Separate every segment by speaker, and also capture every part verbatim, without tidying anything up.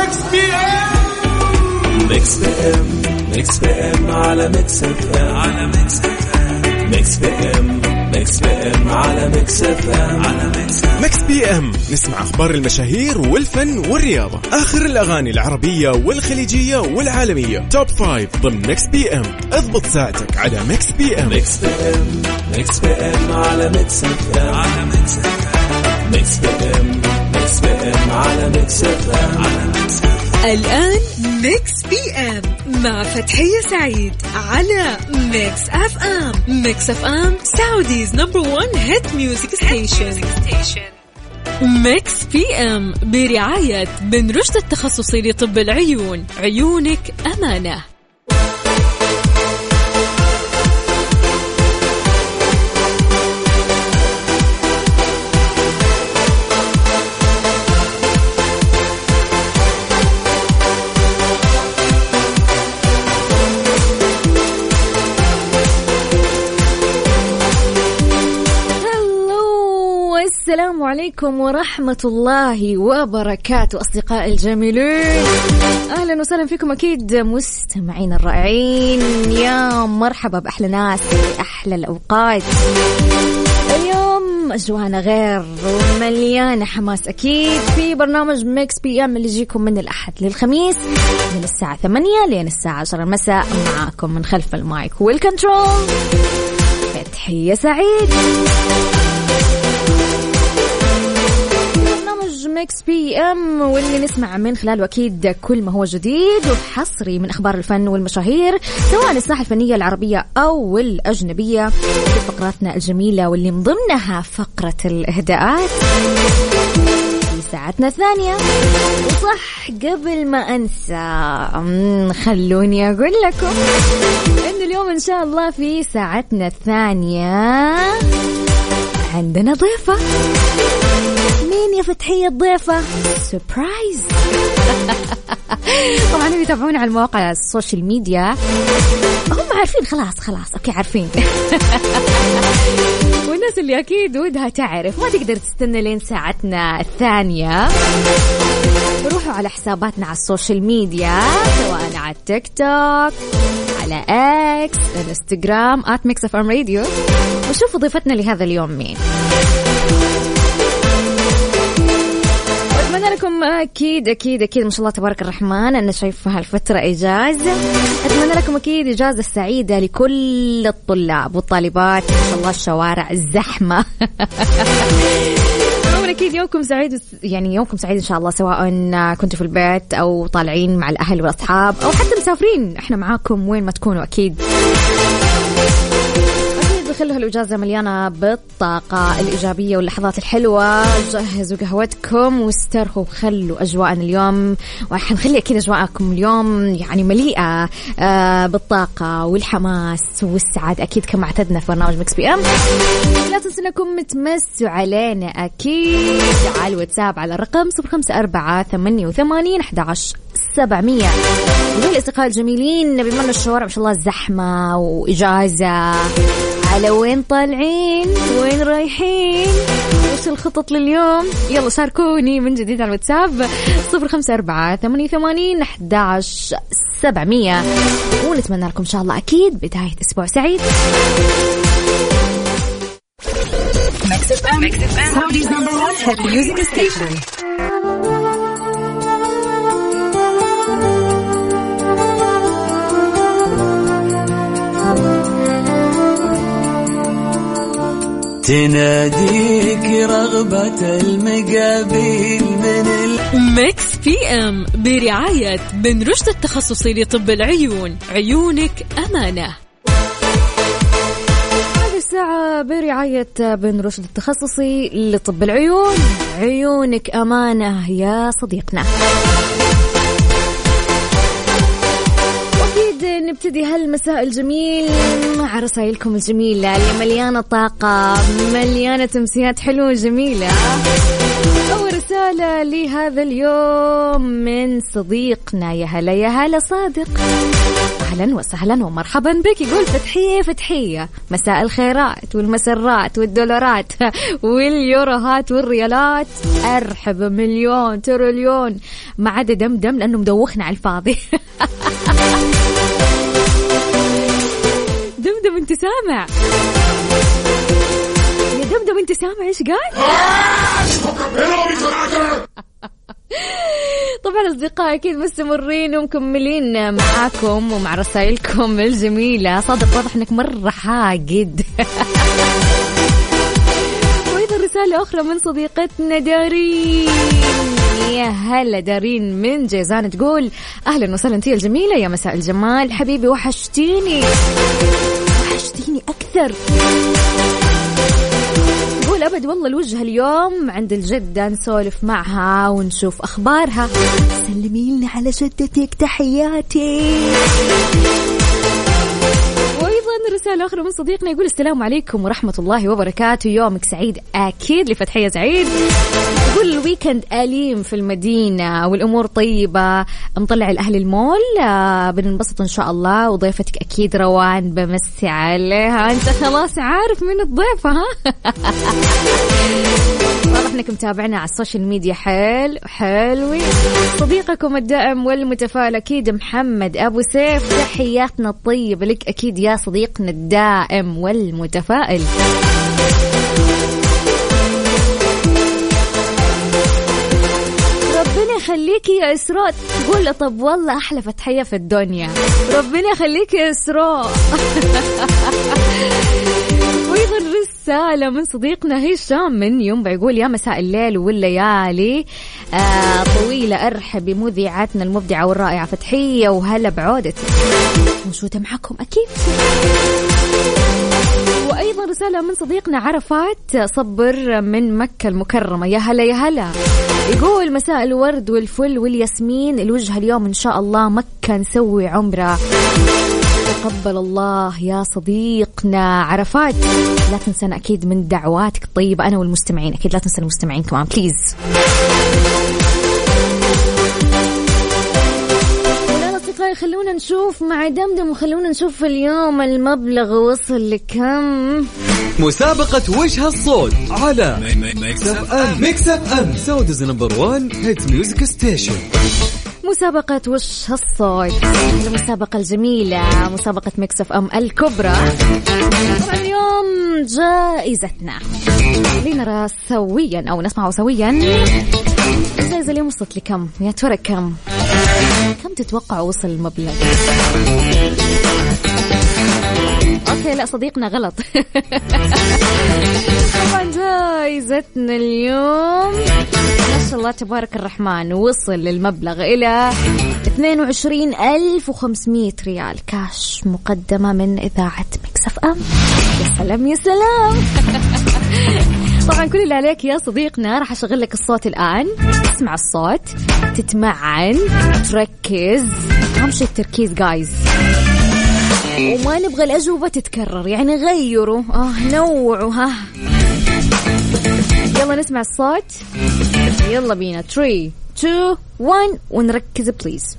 Speaker 1: ميكس بي ام ميكس بي ام على ميكس اف ام على ميكس اف ام ميكس بي ام ميكس بي ام على ميكس اف ام على ميكس
Speaker 2: ميكس بي ام. نسمع اخبار المشاهير والفن والرياضه، اخر الاغاني العربيه والخليجيه والعالميه، توب فايف ضمن ميكس بي ام. اضبط ساعتك على ميكس بي ام.
Speaker 1: ميكس بي ام ميكس بي ام على ميكس اف ام على ميكس اف ام ميكس بي ام ميكس بي ام على ميكس اف ام على ميكس.
Speaker 3: الآن ميكس بي ام مع فتحية سعيد على ميكس اف ام. ميكس اف ام سعوديز نمبر وان هيت ميوزك ستيشن. ميكس بي ام برعاية بن رشد التخصصي لطب العيون، عيونك أمانة.
Speaker 4: السلام عليكم ورحمة الله وبركاته أصدقائي الجميلين، أهلا وسهلا فيكم أكيد مستمعين الرائعين. يا مرحبا بأحلى ناس، أحلى الأوقات. اليوم أجوانا غير ومليانة حماس أكيد في برنامج ميكس بي ام اللي يجيكم من الأحد للخميس من الساعة ثمانية لين الساعة عشرة المساء، معاكم من خلف المايك والكنترول فتحية سعيد. ميكس بي ام واللي نسمع من خلاله أكيد كل ما هو جديد وحصري من أخبار الفن والمشاهير، سواء الساحة الفنية العربية أو الأجنبية، في فقراتنا الجميلة واللي من ضمنها فقرة الإهداءات في ساعتنا الثانية. وصح قبل ما أنسى خلوني أقول لكم إن اليوم إن شاء الله في ساعتنا الثانية عندنا ضيفة. مين يا فتحية الضيفة؟ سوربرايز. طبعا اللي يتابعون على المواقع السوشيال ميديا هم عارفين، خلاص خلاص اوكي عارفين. والناس اللي اكيد ودها تعرف ما تقدر تستنى لين ساعتنا الثانية، روحوا على حساباتنا على السوشيال ميديا، سواء على التيك توك، على اكس، الانستغرام آت ميكس اف ام راديو، وشوفوا ضيفتنا لهذا اليوم مين. أتمنى لكم أكيد أكيد أكيد ما شاء الله تبارك الرحمن أنا شايفة هالفترة إجازة. أتمنى لكم أكيد إجازة سعيدة لكل الطلاب والطالبات، ما شاء الله الشوارع الزحمة. أكيد يومكم سعيد، يعني يومكم سعيد إن شاء الله، سواء كنتوا في البيت أو طالعين مع الأهل والأصحاب أو حتى مسافرين، إحنا معاكم وين ما تكونوا. أكيد خلوا هالإجازة مليانة بالطاقة الإيجابية واللحظات الحلوة. جهزوا قهوتكم واسترخوا وخلوا أجواءنا اليوم، وحنخلي أكيد أجواءكم اليوم يعني مليئة آه بالطاقة والحماس والسعادة أكيد كما اعتدنا في برنامج ميكس بي أم. لا تنسوا أنكم تمسوا علينا أكيد على الواتساب على الرقم صفر خمسة أربعة ثمانية وثمانين أحد عشر سبعمية. ودول الأصدقاء الجميلين بما أن الشوارع ما شاء الله زحمة وإجازة، على وين طالعين وين رايحين وش الخطط لليوم؟ يلا شاركوني من جديد على الواتساب صفر خمسة أربعة ثمانية وثمانين أحد عشر سبعمية، ونتمنى لكم إن شاء الله أكيد بداية أسبوع سعيد.
Speaker 3: Mix إف إم Saudi's number one hit music station.
Speaker 1: تناديك رغبة المقابل من
Speaker 3: ميكس بي ام برعاية بن رشد التخصصي لطب العيون، عيونك أمانة.
Speaker 4: هذه الساعة برعاية بن رشد التخصصي لطب العيون، عيونك أمانة يا صديقنا. نبتدي هالمساء الجميل مع رسائلكم الجميلة اللي مليانة طاقة، مليانة تمسيات حلوة جميلة. أول رسالة رسالة هذا اليوم من صديقنا يا هلا يا هلا صادق. أهلا وسهلا ومرحبا بك. يقول فتحية فتحية مساء الخيرات والمسرات والدولارات واليوروهات والريالات، أرحب مليون تريليون ما عدا دمدم لأنه مدوخنا على الفاضي. دمدم انت سامع يا دمدم انت سامع ايش قال؟ طبعا أصدقائي أكيد مستمرين ومكملين معاكم ومع رسائلكم الجميلة. صادق واضح أنك مرة حاقد. وأيضا رسالة أخرى من صديقتنا دارين. يا هلا دارين من جيزان تقول أهلا وسهلا أنتي الجميلة يا مساء الجمال حبيبي، وحشتيني وحشتيني أكثر. أبد والله الوجه اليوم عند الجدة نسولف معها ونشوف أخبارها. سلمي لنا على جدتك تحياتي. وأيضا رسالة أخرى من صديقنا يقول السلام عليكم ورحمة الله وبركاته، يومك سعيد أكيد لفتحية سعيد. يقول الويكند أليم في المدينة والأمور طيبة، نطلع الأهل المول بننبسط إن شاء الله، وضيفتك أكيد روان بمسي عليها. أنت خلاص عارف من الضيفة ها. واضح انكم متابعنا على السوشيال ميديا. حلو حلوين. صديقكم الدائم والمتفائل اكيد محمد ابو سيف، تحياتنا الطيبه لك اكيد يا صديقنا الدائم والمتفائل. ربنا يخليكي يا إسراء. تقول له طب والله أحلى فتحية في الدنيا، ربنا يخليكي يا إسراء. وأيضا رسالة من صديقنا هشام من ينبع يقول يا مساء الليل والليالي آه طويلة، أرحب بمذيعتنا المبدعة والرائعة فتحية، وهلا بعودتك موجودة معكم أكيد. وأيضا رسالة من صديقنا عرفات صبر من مكة المكرمة، يا هلا يا هلا. يقول مساء الورد والفل والياسمين، الوجه اليوم إن شاء الله مكة نسوي عمرة، تقبل الله يا صديقنا عرفات. لا تنسنا أكيد من دعواتك الطيبة أنا والمستمعين، أكيد لا تنسى المستمعين كمان بليز. خلونا نشوف مع دمدم وخلونا نشوف اليوم المبلغ وصل لكم.
Speaker 5: مسابقة وش هالصوت على ميكس اف ام. ميكس اف ام سعوديز نمبر وان هيت ميوزك ستيشن.
Speaker 4: مسابقة وش هالصوت، المسابقة الجميلة، مسابقة ميكس اف ام الكبرى. اليوم جائزتنا لنرى سويا أو نسمع سويا الجائزة اليوم وصلت لكم يا ترى كم؟ كم تتوقع وصل المبلغ؟ اوكي لا صديقنا غلط. طبعا جائزتنا اليوم ما شاء الله تبارك الرحمن وصل المبلغ الى اثنين وعشرين ألف وخمسمية ريال كاش، مقدمة من إذاعة ميكس اف ام. يا سلام يا سلام. طبعا كل اللي عليك يا صديقنا راح أشغل لك الصوت الآن، تسمع الصوت، تتمعن، تركز، أهم شيء التركيز جايز، وما نبغى الأجوبة تتكرر، يعني غيروا آه نوعوا ها. يلا نسمع الصوت، يلا بينا ثلاثة اثنين واحد ونركز بليز.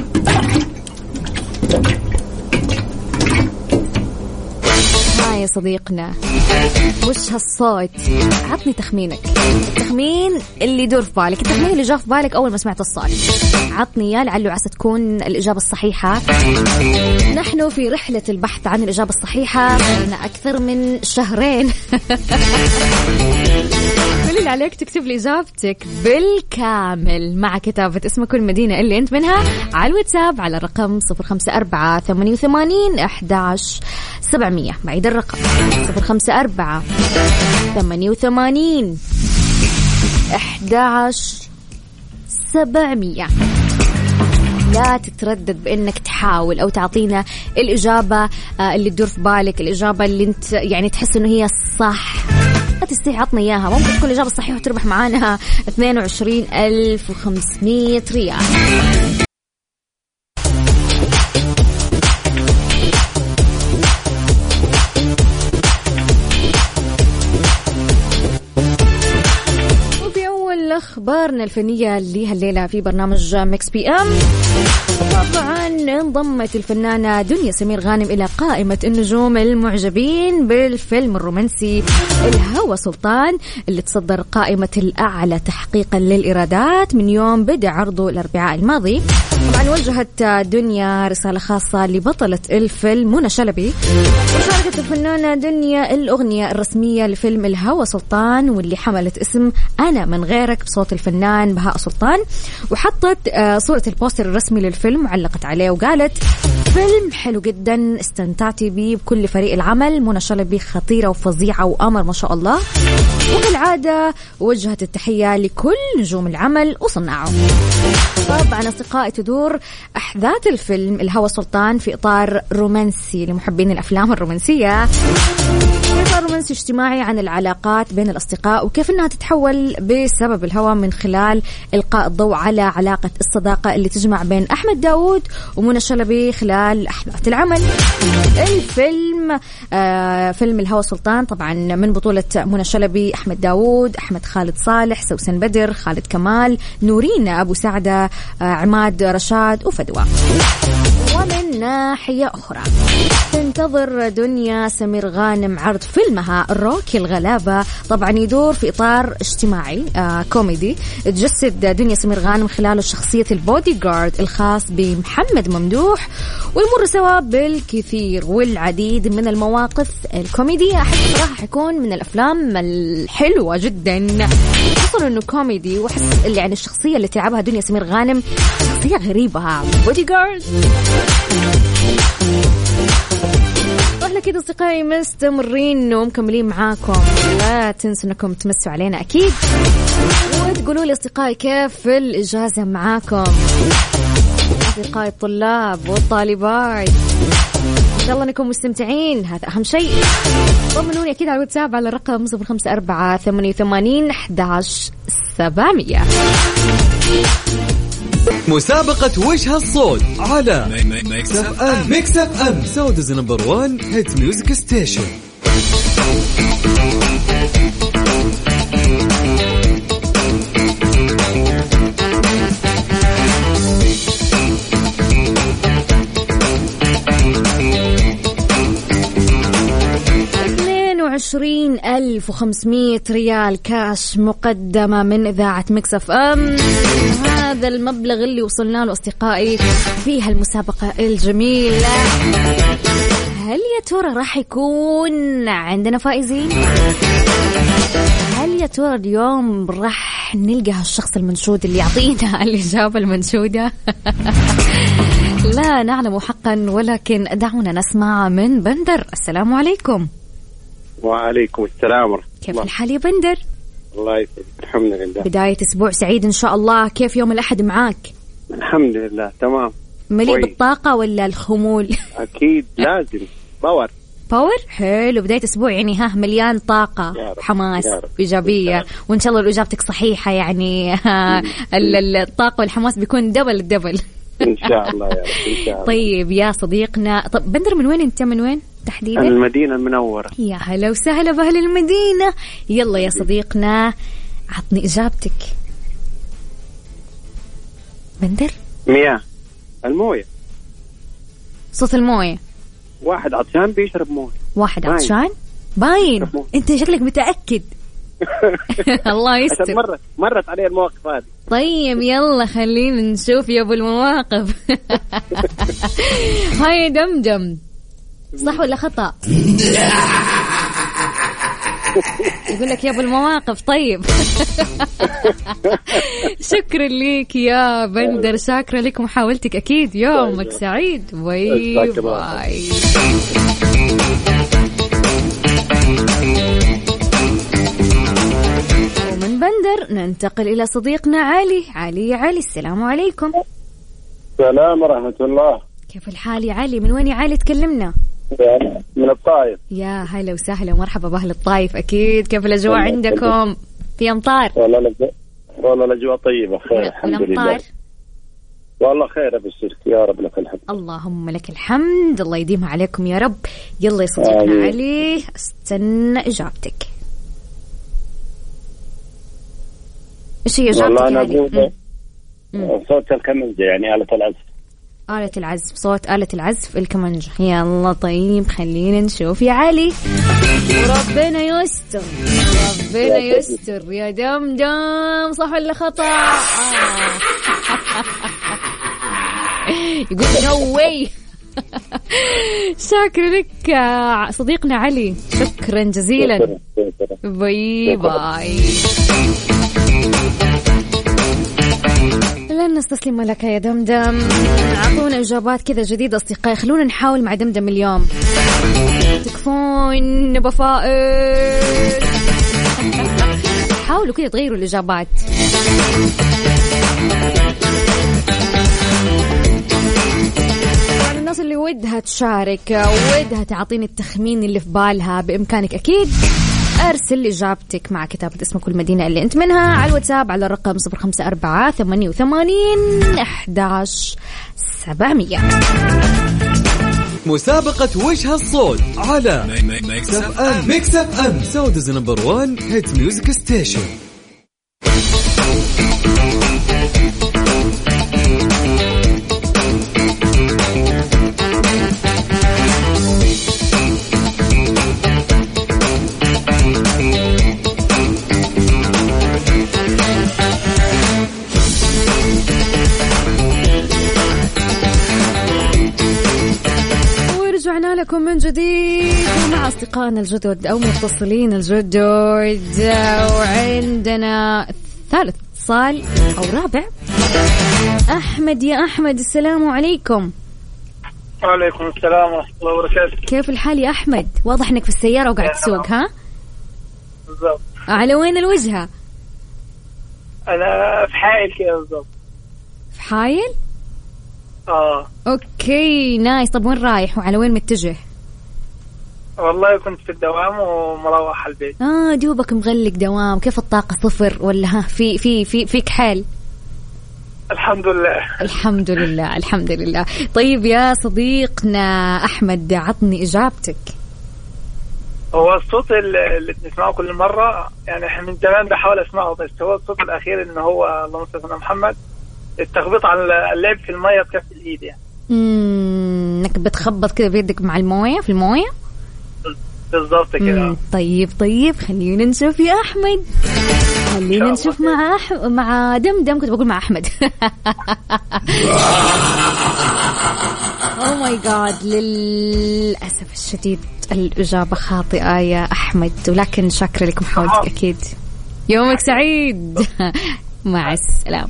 Speaker 4: يا صديقنا وش هالصوت؟ عطني تخمينك، التخمين اللي يدور في بالك، التخمين اللي جاء في بالك أول ما سمعت الصوت، عطني يا لعله عسى تكون الإجابة الصحيحة. نحن في رحلة البحث عن الإجابة الصحيحة لنا أكثر من شهرين. كل اللي عليك تكتب لي إجابتك بالكامل مع كتابة اسمك والمدينة اللي أنت منها على الواتساب على الرقم صفر خمسة أربعة ثمانية وثمانين أحد عشر سبعمية. بعيد الرقم صفر خمسة أربعة ثمانية وثمانين أحد عشر سبعمية. لا تتردد بأنك تحاول أو تعطينا الإجابة اللي تدور في بالك، الإجابة اللي أنت يعني تحس إنه هي الصح، لا تستطيع عطنا إياها. ممكن تكون الإجابة الصحيحة وتربح معانا اثنين وعشرين ألف وخمسمية ريال. أخبارنا الفنية اللي هالليلة في برنامج ميكس بي أم. طبعا انضمت الفنانة دنيا سمير غانم إلى قائمة النجوم المعجبين بالفيلم الرومانسي الهوى سلطان اللي تصدر قائمة الأعلى تحقيقا للإيرادات من يوم بدأ عرضه الأربعاء الماضي. طبعا وجهت دنيا رسالة خاصة لبطلة الفيلم منى شلبي، وشاركت الفنانة دنيا الأغنية الرسمية لفيلم الهوى سلطان واللي حملت اسم أنا من غيرك بصوت الفنان بهاء سلطان، وحطت صورة البوستر الرسمي للفيلم وعلقت عليه وقالت فيلم حلو جدا استمتعتي بيه بكل فريق العمل، منى شلبي خطيرة وفظيعة وأمر ما شاء الله، وكالعادة وجهت التحية لكل نجوم العمل وصناعه. طبعا أصدقائي تدور أحداث الفيلم الهوى سلطان في إطار رومانسي لمحبين الأفلام الرومانسية، إطار رومانسي اجتماعي عن العلاقات بين الأصدقاء وكيف أنها تتحول بسبب الهوى من خلال إلقاء الضوء على علاقة الصداقة اللي تجمع بين أحمد داود ومنى شلبي خلال أحداث العمل. الفيلم آه فيلم الهوى سلطان طبعا من بطولة منى شلبي، أحمد داود، أحمد خالد صالح، سوسن بدر، خالد كمال، نورين أبو سعدة، آه عماد رشاد وفدوى. ومن ناحية أخرى تنتظر دنيا سمير غانم عرض فيلمها روكي الغلابة، طبعا يدور في إطار اجتماعي آه كوميدي، تجسد دنيا سمير غانم خلاله شخصية البودي جارد الخاص بمحمد ممدوح، ويمر سوا بالكثير والعديد من المواقف الكوميدية. أحس صراحة حيكون من الأفلام الحلوة جدا، خصوصا إنه كوميدي، وأحس يعني الشخصية اللي تلعبها دنيا سمير غانم شخصية غريبة، بودي جارد. واحنا كده أصدقائي مستمرين ومكملين معاكم، لا تنسوا أنكم تمسوا علينا أكيد وتقولوا لي أصدقائي كيف الإجازة معاكم، أصدقائي الطلاب والطالبات، إن شاء الله أنكم مستمتعين، هذا أهم شيء. طمنوني أكيد على الواتساب على الرقم صفر خمسة أربعة ثمانية ثمانين أحد عشر سبعمية.
Speaker 5: مسابقة وش هالصوت على ميكس اف ام. ميكس اف ام سعوديز نمبر وان هيت ميوزك ستيشن.
Speaker 4: عشرين ألف وخمسمية ريال كاش مقدمة من إذاعة ميكس اف ام، هذا المبلغ اللي وصلنا له أصدقائي في هالمسابقة الجميلة. هل يا ترى راح يكون عندنا فائزين؟ هل يا ترى اليوم راح نلقى هالشخص المنشود اللي يعطينا الإجابة المنشودة؟ لا نعلم حقا، ولكن دعونا نسمع من بندر. السلام عليكم.
Speaker 6: وعليكم السلام ورحمة الله.
Speaker 4: كيف الحال يا بندر؟
Speaker 6: الله يسعدك، الحمد لله.
Speaker 4: بداية أسبوع سعيد إن شاء الله. كيف يوم الأحد معاك؟
Speaker 6: الحمد لله تمام.
Speaker 4: مليء بالطاقة ولا الخمول؟
Speaker 6: أكيد لازم باور.
Speaker 4: باور حلو، بداية أسبوع يعني ها مليان طاقة حماس إيجابية، وإن شاء الله إجابتك صحيحة يعني الطاقة والحماس بيكون دبل الدبل
Speaker 6: إن شاء الله يا رب. إن شاء الله.
Speaker 4: طيب يا صديقنا، طب بندر من وين أنت؟ من وين تحديدا؟
Speaker 6: المدينة المنورة.
Speaker 4: يا هلا وسهلا بأهل المدينة. يلا يا صديقنا عطني إجابتك. بندر؟
Speaker 6: مياه، الموية.
Speaker 4: صوت الموية.
Speaker 6: واحد عطشان بيشرب موية.
Speaker 4: واحد عطشان باين. أنت شكلك متأكد. الله يستر.
Speaker 6: عشان مرت مرت عليه المواقف هذه.
Speaker 4: طيب يلا خلينا نشوف يا أبو المواقف. هاي دمدم، صح ولا خطأ؟ يقول لك يا أبو المواقف. طيب شكرا لك يا بندر، شاكرة لك محاولتك أكيد. يومك سعيد. باي باي. ومن بندر ننتقل إلى صديقنا علي. علي يا علي، السلام عليكم.
Speaker 7: السلام ورحمة الله.
Speaker 4: كيف الحال يا علي؟ من وين يا علي تكلمنا؟
Speaker 7: من الطائف.
Speaker 4: يا هلا وسهلا ومرحبا بأهل الطائف. أكيد كيف الأجواء عندكم؟ في أمطار؟
Speaker 7: والله الأجواء والله الأجواء طيبة خير الحمد لله. والله خير أبشرك يا رب، لك الحمد.
Speaker 4: اللهم لك الحمد، الله يديمها عليكم يا رب. يلا يا صديقنا آه. علي استنى إجابتك. إيش هي إجابتك؟
Speaker 7: والله أنا
Speaker 4: يعني
Speaker 7: أقول صوت الكمنجة، يعني آلة العزف.
Speaker 4: آلة العزف، صوت آلة العزف الكمنجة. يلا طيب خلينا نشوف يا علي. وربنا يستر، ربنا يستر يا دمدم، صح ولا خطأ؟ آه. يقول نو واي. شكرا لك صديقنا علي، شكرا جزيلا. باي باي. لن نستسلم لك يا دمدم. أعطونا إجابات كذا جديدة أصدقائي، خلونا نحاول مع دمدم اليوم. تكفون بفائز. حاولوا كذا تغيروا الإجابات. الناس اللي ودها تشارك ودها تعطيني التخمين اللي في بالها، بإمكانك أكيد أرسل إجابتك مع كتابة اسمك والمدينة اللي أنت منها على الواتساب على الرقم صفر خمسة أربعة ثمانية وثمانين أحد عشر سبعمية.
Speaker 5: مسابقة وش هالصوت على ميكس اف ام. ميكس اف ام سعوديز نمبر وان هيت ميوزك ستيشن.
Speaker 4: لكم من جديد مع أصدقائنا الجدد أو متصلين الجدد، وعندنا ثالث اتصال أو رابع. أحمد، يا أحمد السلام عليكم.
Speaker 8: وعليكم السلام ورحمة الله وبركاته.
Speaker 4: كيف الحال يا أحمد؟ واضح أنك في السيارة وقاعد تسوق. ها
Speaker 8: بالضبط.
Speaker 4: على وين الوجهة؟
Speaker 8: أنا في حائل كده بالضبط.
Speaker 4: في حائل؟
Speaker 8: آه
Speaker 4: أوكي نايس. طب وين رايح وعلى وين متجه؟
Speaker 8: والله كنت في الدوام ومروح البيت.
Speaker 4: آه دوبك مغلق دوام. كيف الطاقة صفر ولا ها في في في فيك حال؟
Speaker 8: الحمد لله.
Speaker 4: الحمد لله الحمد لله. طيب يا صديقنا أحمد، عطني إجابتك.
Speaker 8: هو الصوت اللي بنسمعه كل مرة، يعني احنا من زمان بحاول اسمعه، بس هو الصوت الأخير إنه هو اللهم صل على محمد، التخبيط على اللعب في المية بكف الإيد، يعني
Speaker 4: امم انك بتخبط كده بيدك مع المويه في المويه
Speaker 8: بالضبط كده.
Speaker 4: طيب طيب خلينا نشوف يا احمد، خلينا نشوف مع أح... مع دمدم. كنت بقول مع احمد. او ماي جاد، للاسف الشديد الاجابه خاطئه يا احمد، ولكن شكرا لكم محاولتك. اكيد يومك سعيد. مع السلامة.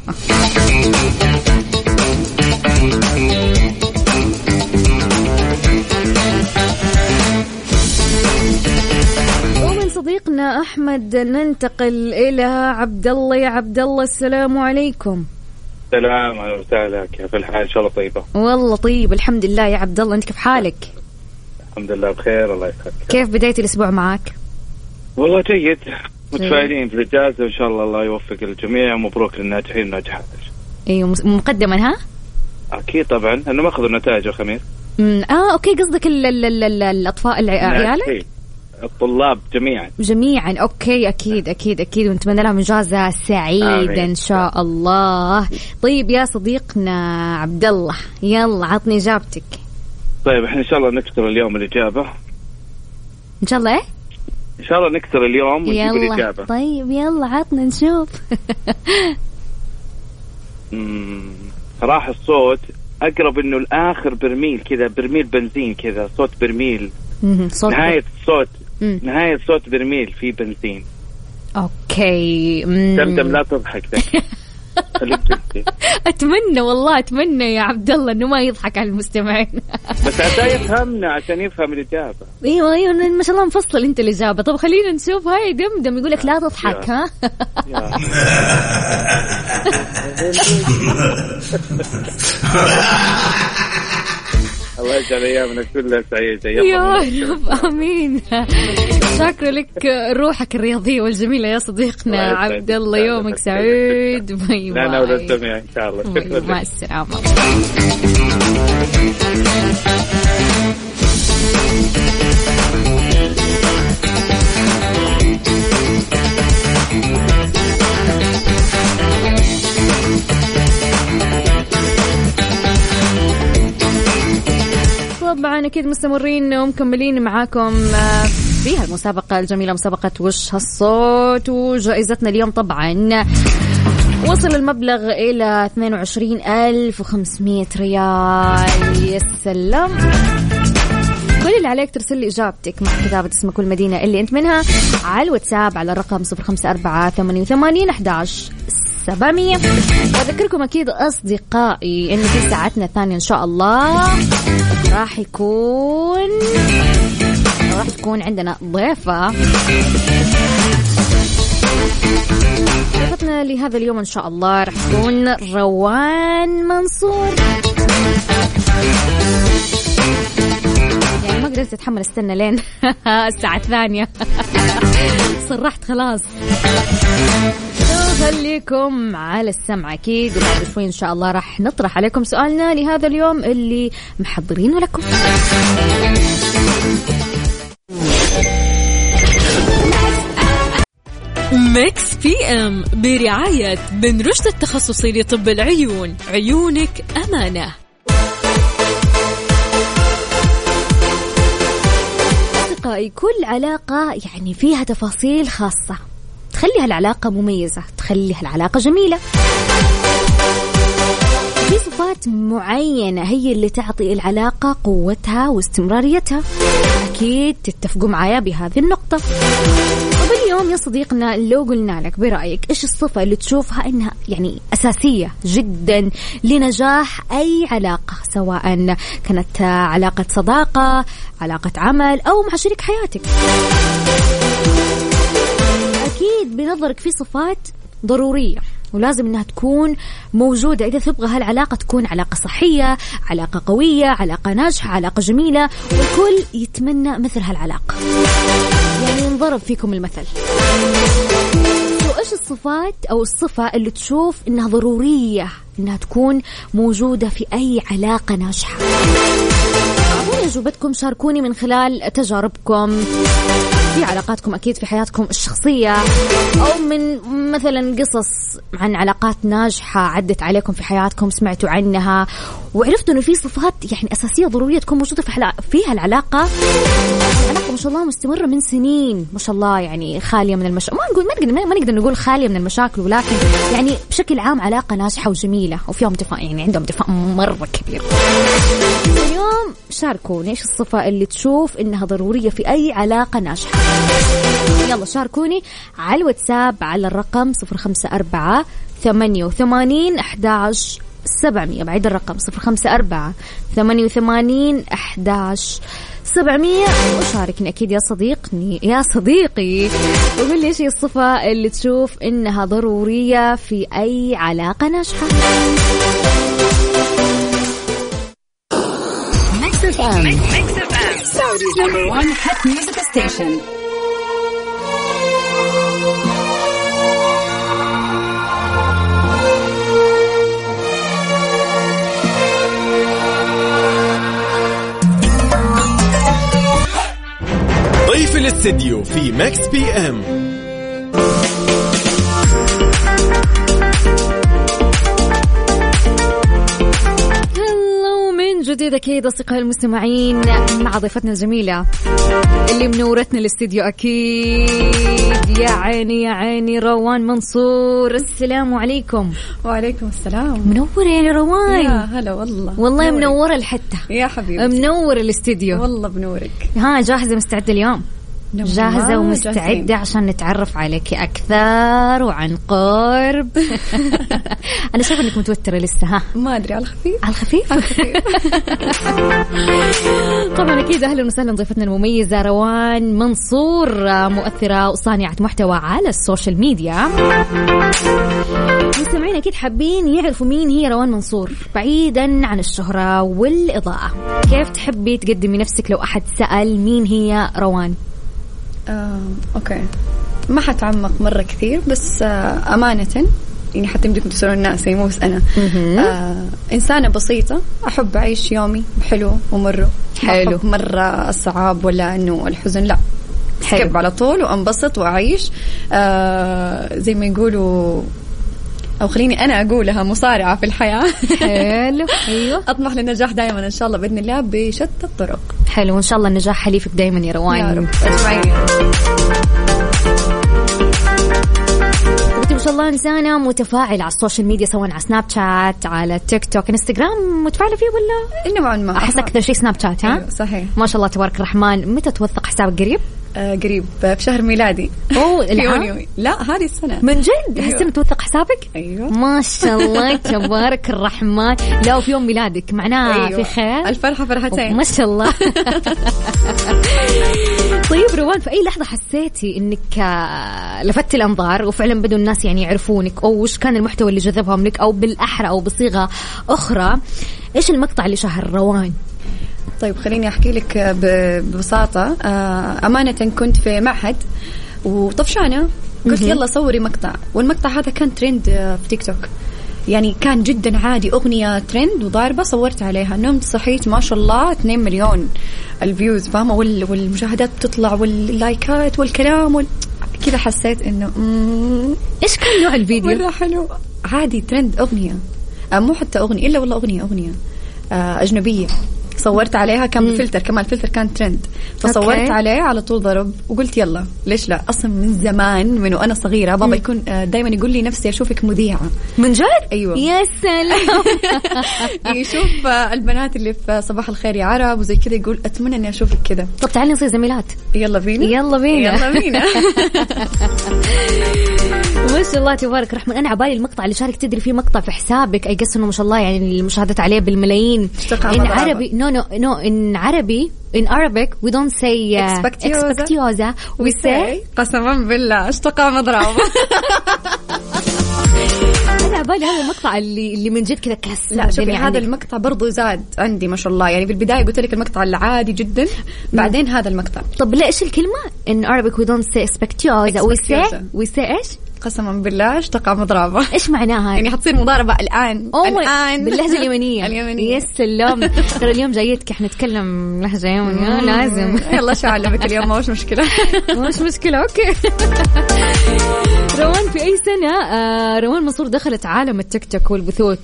Speaker 4: ومن صديقنا أحمد ننتقل إلى عبد الله. يا عبد الله السلام عليكم.
Speaker 9: السلام عليكم، كيف الحال؟ إن شاء الله طيبة.
Speaker 4: والله طيب الحمد لله. يا عبد الله أنت كيف حالك؟
Speaker 9: الحمد لله بخير الله يسعدك.
Speaker 4: كيف بداية الأسبوع معك؟
Speaker 9: والله جيد، متفائلين في الإجازة وإن شاء الله الله يوفق الجميع، ومبروك للناجحين والناجحات.
Speaker 4: أيوة مقدما. ها
Speaker 9: أكيد طبعا أنه ما أخذوا النتائج الخميس.
Speaker 4: آه أوكي، قصدك ال ال ال ال الأطفال عيالك؟
Speaker 9: الطلاب جميعا
Speaker 4: جميعا. أوكي أكيد أكيد أكيد، ونتمنى لهم إجازة سعيدة إن شاء الله. طيب يا صديقنا عبد الله، يلا عطني إجابتك.
Speaker 9: طيب إحنا إن شاء الله نكسر اليوم الإجابة.
Speaker 4: إن شاء الله إيه؟
Speaker 9: إن شاء الله نكسر اليوم ونجيب الإجابة.
Speaker 4: طيب يلا عطنا نشوف.
Speaker 9: صراحة الصوت أقرب إنه الآخر برميل كذا، برميل بنزين كذا، صوت برميل.
Speaker 4: صوت
Speaker 9: نهاية الصوت مم. نهاية صوت برميل في بنزين.
Speaker 4: أوكي.
Speaker 9: دمدم لا تضحك.
Speaker 4: أتمنى والله أتمنى يا عبد الله إنه ما يضحك على المستمعين.
Speaker 9: بس عشان يفهمنا، عشان يفهم الإجابة.
Speaker 4: أيوة أيوة ما شاء الله مفصل أنت الإجابة. طب خلينا نشوف. هاي دمدم يقولك لا تضحك. ها
Speaker 9: الله يجعل أيامنا كلها سعيدة
Speaker 4: يا رب. آمين. شكرا لك روحك الرياضية والجميلة يا صديقنا عبد الله. يومك سعيد. باي باي.
Speaker 9: أنا ولا الجميع إن شاء الله.
Speaker 4: شكرا. مع السلامة. طبعا أكيد مستمرين ومكملين معاكم في هالمسابقة الجميلة، مسابقة وش هالصوت. وجائزتنا اليوم طبعا وصل المبلغ إلى اثنين وعشرين ألف وخمسمية ريال. يا سلام. كل اللي عليك ترسل لي إجابتك مع كتابة اسمك والمدينة اللي أنت منها على الواتساب على الرقم صفر خمسة أربعة ثمانية وثمانين أحد عشر سبعمية. وأذكركم أكيد أصدقائي إنه في ساعتنا الثانية إن شاء الله راح يكون راح تكون عندنا ضيفة. ضيفتنا لهذا اليوم إن شاء الله راح تكون روان منصور. يعني ما قدرت أتحمل استنى لين الساعة الثانية. صرحت خلاص. خليكم على السمع أكيد، وبعد شوي إن شاء الله راح نطرح عليكم سؤالنا لهذا اليوم اللي محضرينه لكم.
Speaker 3: ميكس بي ام برعاية بن رشد التخصصي لطب العيون، عيونك أمانة.
Speaker 4: أصدقائي كل علاقة يعني فيها تفاصيل خاصة تخليها العلاقة مميزة، تخليها العلاقة جميلة. في صفات معينة هي اللي تعطي العلاقة قوتها واستمراريتها. أكيد تتفقوا معايا بهذه النقطة. وباليوم يا صديقنا لو قلنا لك برأيك إيش الصفة اللي تشوفها إنها يعني أساسية جدا لنجاح أي علاقة، سواء كانت علاقة صداقة، علاقة عمل، أو مع شريك حياتك. أكيد بنظرك في صفات ضرورية ولازم إنها تكون موجودة إذا تبغى هالعلاقة تكون علاقة صحية، علاقة قوية، علاقة ناجحة، علاقة جميلة، والكل يتمنى مثل هالعلاقة. يعني نضرب فيكم المثل. وإيش الصفات أو الصفة اللي تشوف إنها ضرورية إنها تكون موجودة في أي علاقة ناجحة؟ أعطوني أجوبتكم، شاركوني من خلال تجاربكم في علاقاتكم، أكيد في حياتكم الشخصية، أو من مثلا قصص عن علاقات ناجحة عدت عليكم في حياتكم، سمعتوا عنها وعرفتوا إنه في صفات يعني أساسية ضرورية تكون موجودة في فيها العلاقة. العلاقة ما شاء الله مستمرة من سنين ما شاء الله، يعني خالية من المشاكل. ما نقول ما نقدر ما نقدر نقول خالية من المشاكل، ولكن يعني بشكل عام علاقة ناجحة وجميلة وفيهم اتفاق، يعني عندهم اتفاق مرة كبير. اليوم شاركوني إيش الصفة اللي تشوف إنها ضرورية في أي علاقة ناجحة. يلا شاركوني على الواتساب على الرقم صفر خمسة أربعة ثمانية وثمانين أحد عشر سبعمية. بعيد الرقم صفر خمسة أربعة ثمانية وثمانين أحد عشر سبعمية. وشاركني أكيد يا صديقني يا صديقي وقول لي إيش هي الصفة اللي تشوف إنها ضرورية في أي علاقة ناجحة.
Speaker 10: Mix إف إم Saudi's number one hit music station.
Speaker 2: ضيف الاستديو في ميكس بي ام.
Speaker 4: جديد أكيد أصدقائي المستمعين مع ضيفتنا الجميلة اللي منورتنا الاستديو. أكيد يا عيني يا عيني روان منصور. السلام عليكم.
Speaker 11: وعليكم السلام.
Speaker 4: منورة يا روان.
Speaker 11: يا هلا والله.
Speaker 4: والله منورك. منورة الحتة
Speaker 11: يا حبيبي.
Speaker 4: منور الاستديو
Speaker 11: والله بنورك.
Speaker 4: ها جاهزة مستعدة اليوم؟ جاهزة ومستعدة جاهزين. عشان نتعرف عليك أكثر وعن قرب. أنا شايفة إنك متوترة لسه. ها
Speaker 11: ما أدري، على الخفيف
Speaker 4: على الخفيف, على الخفيف. طبعا أكيد أهلا وسهلا ضيفتنا المميزة روان منصور، مؤثرة وصانعة محتوى على السوشيال ميديا. مستمعين أكيد حابين يعرفوا مين هي روان منصور بعيدا عن الشهرة والإضاءة. كيف تحبي تقدمي نفسك لو أحد سأل مين هي روان؟
Speaker 11: آه، أوكي ما حتعمق مرة كثير، بس آه، أمانة يعني حتى بدكم تسألون الناس، يعني مو بس أنا. آه، إنسانة بسيطة، أحب أعيش يومي بحلو ومره.
Speaker 4: حلو.
Speaker 11: مرة الصعاب ولا إنه الحزن، لا سكب على طول وأنبسط وأعيش. آه، زي ما يقولوا أو خليني أنا أقولها مصارعة في الحياة.
Speaker 4: حلو. أيوه.
Speaker 11: أطمح للنجاح دائما إن شاء الله بإذن الله بشتى الطرق.
Speaker 4: حلو، وإن شاء الله النجاح حليفك دائما يا روان.
Speaker 11: يا رب أجمعين.
Speaker 4: ما شاء الله إنسانة متفاعلة على السوشيال ميديا، سواء على سناب شات، على تيك توك، انستغرام، متفاعلة فيه ولا؟
Speaker 11: إنه ما
Speaker 4: أحس أكثر شيء سناب شات. ها؟
Speaker 11: أيوه صحيح.
Speaker 4: ما شاء الله تبارك الرحمن. متى توثق حسابك؟ قريب؟
Speaker 11: آه قريب بشهر ميلادي.
Speaker 4: أوه
Speaker 11: يونيو. لا هذه السنة.
Speaker 4: من جد؟
Speaker 11: أيوه.
Speaker 4: هالسنة توثق حسابك؟
Speaker 11: أيوه.
Speaker 4: ما شاء الله تبارك الرحمن. لا وفي يوم ميلادك معناه
Speaker 11: أيوه.
Speaker 4: في خير.
Speaker 11: الفرحة فرحتين.
Speaker 4: ما شاء الله. طيب روان، في أي لحظة حسيتي إنك لفتت الأنظار وفعلا بدوا الناس يعني يعرفونك، أو وش كان المحتوى اللي جذبهم لك، أو بالأحرى أو بصيغة أخرى إيش المقطع اللي شهر روان؟
Speaker 11: طيب خليني أحكي لك ببساطة. أمانة كنت في معهد وطفشانة، قلت يلا صوري مقطع، والمقطع هذا كان ترند في تيك توك، يعني كان جدا عادي، أغنية ترند وضاربة، صورت عليها، نمت صحيت ما شاء الله اثنين مليون الفيوز، فاهمة، والمشاهدات بتطلع واللايكات والكلام وال... كذا حسيت إنه مم...
Speaker 4: إيش كان نوع الفيديو؟
Speaker 11: مرة حلو، عادي ترند أغنية، مو حتى أغنية إلا والله أغنية أغنية أجنبية، صورت عليها كان بفلتر كمان، الفلتر كان ترند، فصورت أوكي. عليه على طول ضرب، وقلت يلا ليش لا، أصلا من زمان من وأنا صغيرة بابا يكون دايما يقول لي نفسي أشوفك مذيعة.
Speaker 4: من جد؟
Speaker 11: أيوة.
Speaker 4: يا سلام.
Speaker 11: يشوف البنات اللي في صباح الخير يا عرب وزي كذا، يقول أتمنى أني أشوفك كذا.
Speaker 4: طب تعالي نصير زميلات.
Speaker 11: يلا بينا
Speaker 4: يلا بينا
Speaker 11: يلا بينا.
Speaker 4: ما شاء الله تبارك الرحمن. أنا عبالي المقطع اللي شارك تدري فيه مقطع في حسابك أي قصة إنه ما شاء الله يعني المشاهدات عليه بالملايين. إن عربي no no no in Arabic in Arabic we don't say uh, expectiosa we say
Speaker 11: قسما بالله اشتقى مضرب.
Speaker 4: أنا عبالي هذا المقطع اللي اللي من جد كذا كسر.
Speaker 11: لا شوفي هذا المقطع برضو زاد عندي ما شاء الله، يعني بالبداية قلت لك المقطع العادي جدا، بعدين هذا المقطع.
Speaker 4: طب لا إيش الكلمة in Arabic we don't say expectiosa we say we say إيش؟
Speaker 11: قسما بالله اشتقى مضربة.
Speaker 4: إيش معناها؟
Speaker 11: يعني حتصير مضاربة الآن.
Speaker 4: الآن باللهجة اليمنية.
Speaker 11: اليمنية.
Speaker 4: يس سلام. ترى اليوم جايتك احنا نتكلم لهجة يمنية لازم.
Speaker 11: يلا شو علمك اليوم، ما وش مشكلة.
Speaker 4: مش مشكلة أوكي. روان في أي سنة آه روان منصور دخلت عالم التيك توك والبثوث؟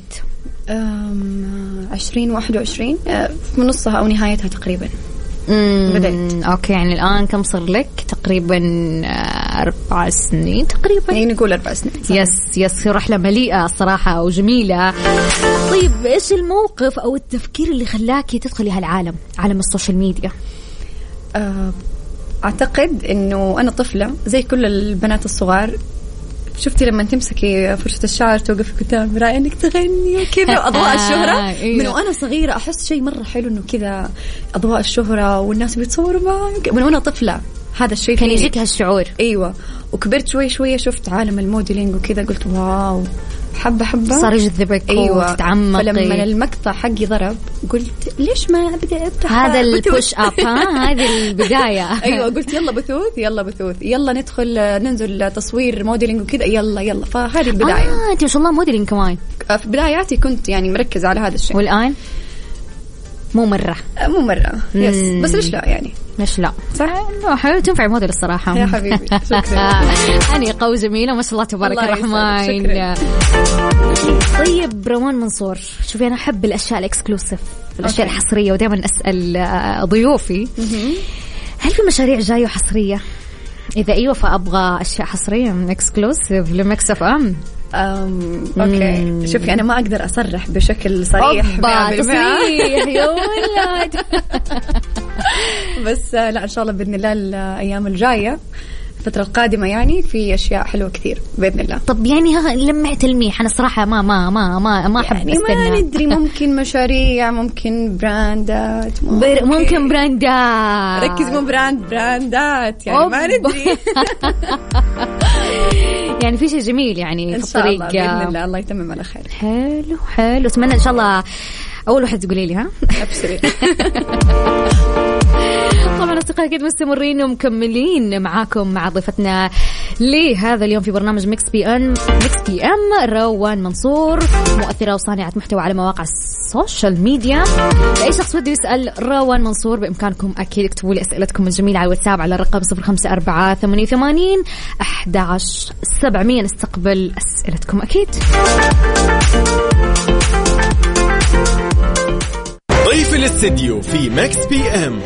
Speaker 11: عشرين واحد وعشرين في نصها أو نهايتها تقريبا.
Speaker 4: بدأت. أوكي يعني الآن كم صار لك؟ تقريبا أربع سنين تقريبا.
Speaker 11: يعني نقول أربع سنين. صح.
Speaker 4: يس يس رحلة مليئة صراحة وجميلة. طيب إيش الموقف أو التفكير اللي خلاكي تدخلي هالعالم، عالم السوشيال ميديا؟
Speaker 11: أعتقد إنه أنا طفلة زي كل البنات الصغار، شفتي لما تمسكي فرشة الشعر توقفي قدام المراية انك تغني وكذا، اضواء الشهرة من وانا صغيرة احس شيء مرة حلو انه كذا اضواء الشهرة والناس بيتصوروا معك، من وانا طفلة هذا الشيء
Speaker 4: كان يجيك هالشعور.
Speaker 11: ايوه، وكبرت شوي شوي شفت عالم الموديلينج وكذا، قلت واو حبة حبة
Speaker 4: صار يجذبك.
Speaker 11: أيوة.
Speaker 4: وتتعمقي.
Speaker 11: فلما المقطع حقي ضرب قلت ليش ما أبدأ أفتح
Speaker 4: هذا البوش أب. ها هذه البداية.
Speaker 11: أيوة قلت يلا بثوث يلا بثوث يلا ندخل ننزل تصوير موديلينج وكذا، يلا يلا فهذه البداية.
Speaker 4: آه أنت ما شاء الله موديلينج كمان.
Speaker 11: في بداياتي كنت يعني مركز على هذا الشيء.
Speaker 4: والآن مو مرة
Speaker 11: مو مرة يس مم. بس ليش لا يعني
Speaker 4: ليش لا
Speaker 11: صح.
Speaker 4: لا حلو تنفع موديل الصراحة
Speaker 11: يا حبيبي. شكرا.
Speaker 4: أنا قوي جميلة ما شاء الله تبارك الرحمن. طيب روان منصور، شوفي أنا أحب الأشياء الإكسكلوسيف، الأشياء أوكي. الحصرية، ودائما أسأل ضيوفي هل في مشاريع جاية حصرية؟ إذا أيوة فأبغى أشياء حصرية من إكسكلوسيف لميكس اف ام.
Speaker 11: أم، أوكي شوفي أنا ما أقدر أصرح بشكل صريح
Speaker 4: تصريح يا ولد.
Speaker 11: بس لا إن شاء الله بإذن الله الأيام الجاية الفترة القادمة يعني في أشياء حلوة كثير بإذن الله.
Speaker 4: طب يعني ها لمع تلميح، أنا صراحة ما ما ما ما ما أحب
Speaker 11: يعني
Speaker 4: استنى.
Speaker 11: ما ندري، ممكن مشاريع، ممكن براندات،
Speaker 4: ممكن, ممكن براندات.
Speaker 11: ركز مو براند براندات يعني أوب. ما ندري.
Speaker 4: يعني في شيء جميل يعني
Speaker 11: إن
Speaker 4: في الطريق
Speaker 11: بإذن الله. الله يتمم على خير.
Speaker 4: حلو حلو، أتمنى إن شاء الله أول واحد تقولي لي ها
Speaker 11: أبشري.
Speaker 4: طبعا أصدقائي أكيد مستمرين ومكملين معاكم مع ضيفتنا لهذا اليوم في برنامج ميكس بي أم ميكس بي أم روان منصور، مؤثرة وصانعة محتوى على مواقع السوشيال ميديا. أي شخص بده يسأل روان منصور بإمكانكم أكيد اكتبوا لي أسئلتكم الجميلة على الواتساب على الرقم صفر خمسة أربعة ثمانية ثمانين أحد عشر سبعمية. نستقبل أسئلتكم أكيد.
Speaker 2: ضيف الاستديو في ميكس بي أم.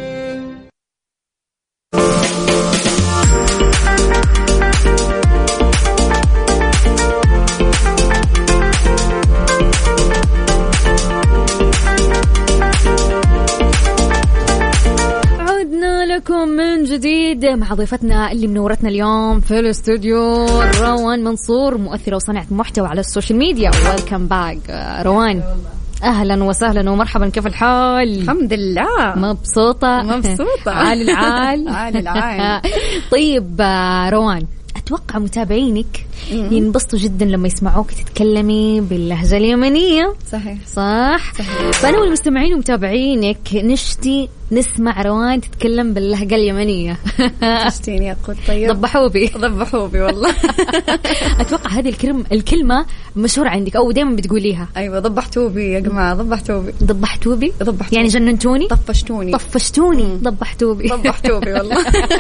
Speaker 4: لكم من جديد مع ضيفتنا اللي منورتنا اليوم في الاستوديو روان منصور، مؤثرة وصانعة محتوى على السوشيال ميديا. ويلكم باك روان، أهلا وسهلا ومرحبا، كيف الحال؟
Speaker 11: الحمد لله
Speaker 4: مبسوطة
Speaker 11: مبسوطة
Speaker 4: عال العال
Speaker 11: عال العال.
Speaker 4: طيب روان، أتوقع متابعينك ينبسطوا جدا لما يسمعوك تتكلمي باللهجة اليمنية.
Speaker 11: صحيح
Speaker 4: صح,
Speaker 11: صحيح.
Speaker 4: فأنا والمستمعين ومتابعينك نشتي نسمع روان تتكلم باللهجة اليمنية.
Speaker 11: تشتيني أقول طيب
Speaker 4: ضبحوا بي
Speaker 11: ضبحوا بي والله.
Speaker 4: أتوقع هذه الكلمة الكلمة مشهورة عندك أو دائما بتقوليها.
Speaker 11: أيوة ضبحتوا بي يا جماعة، ضبحتوا بي
Speaker 4: ضبحتوا بي
Speaker 11: ضبحتوا
Speaker 4: يعني جننتوني
Speaker 11: طفشتوني
Speaker 4: طفشتوني ضبحتوا بي
Speaker 11: ضبحتوا بي والله.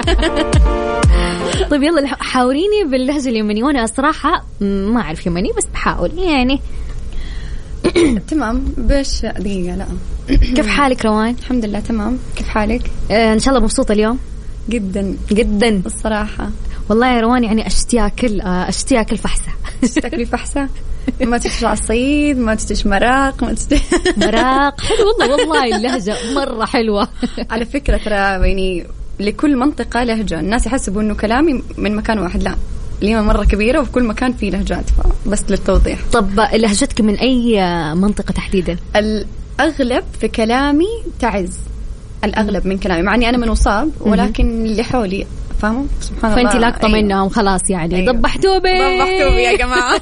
Speaker 4: طيب يلا حاوريني باللهجة اليمنية، وأنا الصراحة ما أعرف يمني بس بحاول يعني.
Speaker 11: تمام باش دقيقة. لا
Speaker 4: كيف حالك روان؟
Speaker 11: الحمد لله تمام. كيف حالك؟
Speaker 4: آه إن شاء الله مبسوطة اليوم
Speaker 11: جدا
Speaker 4: جدا
Speaker 11: الصراحة.
Speaker 4: والله يا روان يعني أشتي أكل آه أشتي أكل فحسة.
Speaker 11: تاكلي فحسة؟ ما تشتش عصيد، ما تشتش مراق، ما تشتش
Speaker 4: مراق. حلو والله والله اللهجة مرة حلوة.
Speaker 11: على فكرة ترى يعني لكل منطقة لهجة، الناس يحسبوا إنه كلامي من مكان واحد، لا اليمن مرة كبيرة وفي كل مكان فيه لهجات، بس للتوضيح.
Speaker 4: طب لهجتك من أي منطقة تحديدا؟
Speaker 11: الأغلب في كلامي تعز، الأغلب من كلامي، مع أني أنا من وصاب ولكن اللي حولي فاهموا سبحان الله.
Speaker 4: فأنت لاقطة أيوة. منهم خلاص يعني. أيوة. ضبحتوا بي
Speaker 11: ضبحتوا بي يا جماعة.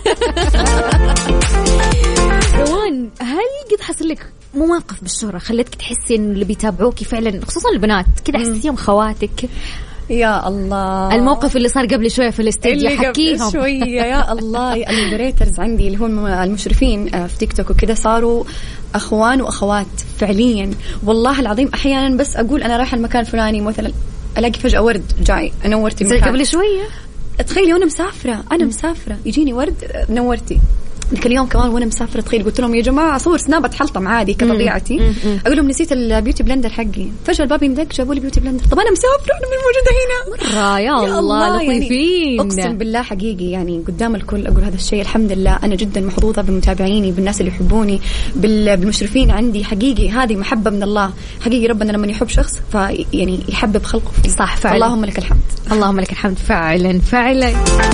Speaker 4: روان، هل قد حصل لك مواقف بالشهرة خلتك تحسي إن اللي بيتابعوكي فعلا خصوصا البنات كده حسيهم خواتك؟
Speaker 11: يا الله،
Speaker 4: الموقف اللي صار قبل شوية في الاستديو حكيهم
Speaker 11: شوية. يا الله، المودريترز عندي اللي هم المشرفين في تيك توك وكده صاروا أخوان وأخوات فعليا والله العظيم. أحيانا بس أقول أنا رايحة المكان الفلاني مثلا ألاقي فجأة ورد جاي نورتي
Speaker 4: المكان قبل شوية.
Speaker 11: تخيلي وأنا مسافرة أنا مسافرة يجيني ورد نورتي. ذيك اليوم كمان وانا مسافره تخيل قلت لهم يا جماعه اصور سناب حلطم عادي كطبيعتي، اقول لهم نسيت البيوتي بلندر حقي، فجاه الباب يندق جابوا لي بيوتي بلندر. طب انا مسافره انا مش موجوده هنا
Speaker 4: مره. يا, يا الله لطيفين
Speaker 11: يعني اقسم بالله حقيقي يعني قدام الكل اقول هذا الشيء. الحمد لله انا جدا محظوظه بمتابعيني، بالناس اللي يحبوني، بالمشرفين عندي. حقيقي هذه محبه من الله حقيقي. ربنا لما يحب شخص فيعني يحبب خلقه فيه.
Speaker 4: صح فعلا.
Speaker 11: اللهم لك الحمد.
Speaker 4: اللهم لك الحمد فعلا فعلا.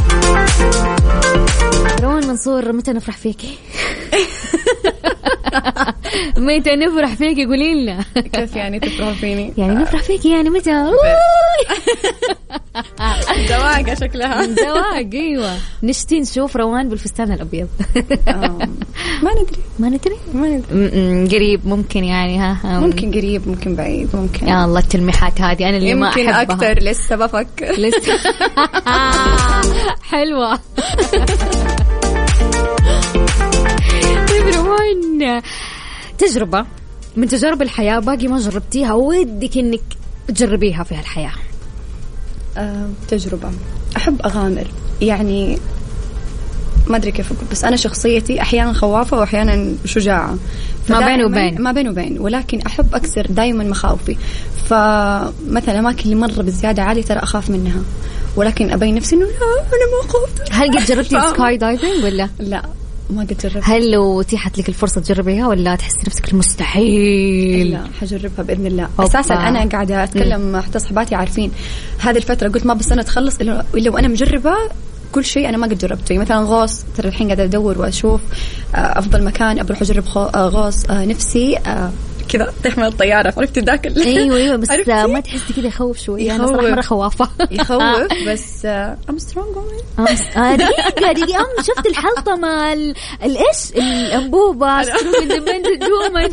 Speaker 4: روان منصور، متى نفرح فيكي؟ متى نفرح فيكي قولي لنا.
Speaker 11: كيف يعني تفرح فيني؟
Speaker 4: يعني نفرح فيكي يعني متى؟
Speaker 11: دواقة شكلها
Speaker 4: دواق. ايوه نشتي نشوف روان بالفستان الابيض.
Speaker 11: ما ندري
Speaker 4: ما ندري
Speaker 11: ما
Speaker 4: ندري قريب ممكن يعني. ها
Speaker 11: ممكن قريب ممكن بعيد ممكن.
Speaker 4: يا الله التلميحات هذه انا اللي ما احبها.
Speaker 11: يمكن اكثر لسه بفكر
Speaker 4: لسه. حلوة. طيب روان، تجربة من تجارب الحياة باقي ما جربتيها ودك انك تجربيها في هالحياة؟
Speaker 11: أه، تجربة أحب أغامر يعني ما أدري كيف أقول، بس أنا شخصيتي أحيانا خوافة وأحيانا شجاعة،
Speaker 4: ما بين وبين
Speaker 11: ما بين وبين ولكن أحب أكسر دايما مخاوفي. فمثلا أماكن اللي مرة بزيادة عالية ترى أخاف منها، ولكن أبين نفسي إنه لا أنا ما خفت.
Speaker 4: هل قد جربتي سكاي دايفنج ولا
Speaker 11: لا؟ ما قد جربت.
Speaker 4: هل لو اتيحت لك الفرصة تجربيها ولا تحسي نفسك المستحيل؟
Speaker 11: لا حجربها بإذن الله. أساسا أنا قاعدة أتكلم حتى صحباتي عارفين هذه الفترة قلت ما بس أنا تخلص إلا وأنا مجربة كل شيء أنا ما قد جربته. مثلا غوص ترى الحين قاعدة أدور وأشوف أفضل مكان أبغى أجرب غوص. نفسي كذا طيح من الطيارة، عرفت ذاك؟
Speaker 4: ايوه ايوه بس ما تحسي كده يخوف شوي؟ انا صراحة مرة خوافة.
Speaker 11: يخوف بس ام سترونج
Speaker 4: اه دقيقة دقيقة ام شفت الحلقة مع الايش الانبوبة سترونج اندبندنت وومن.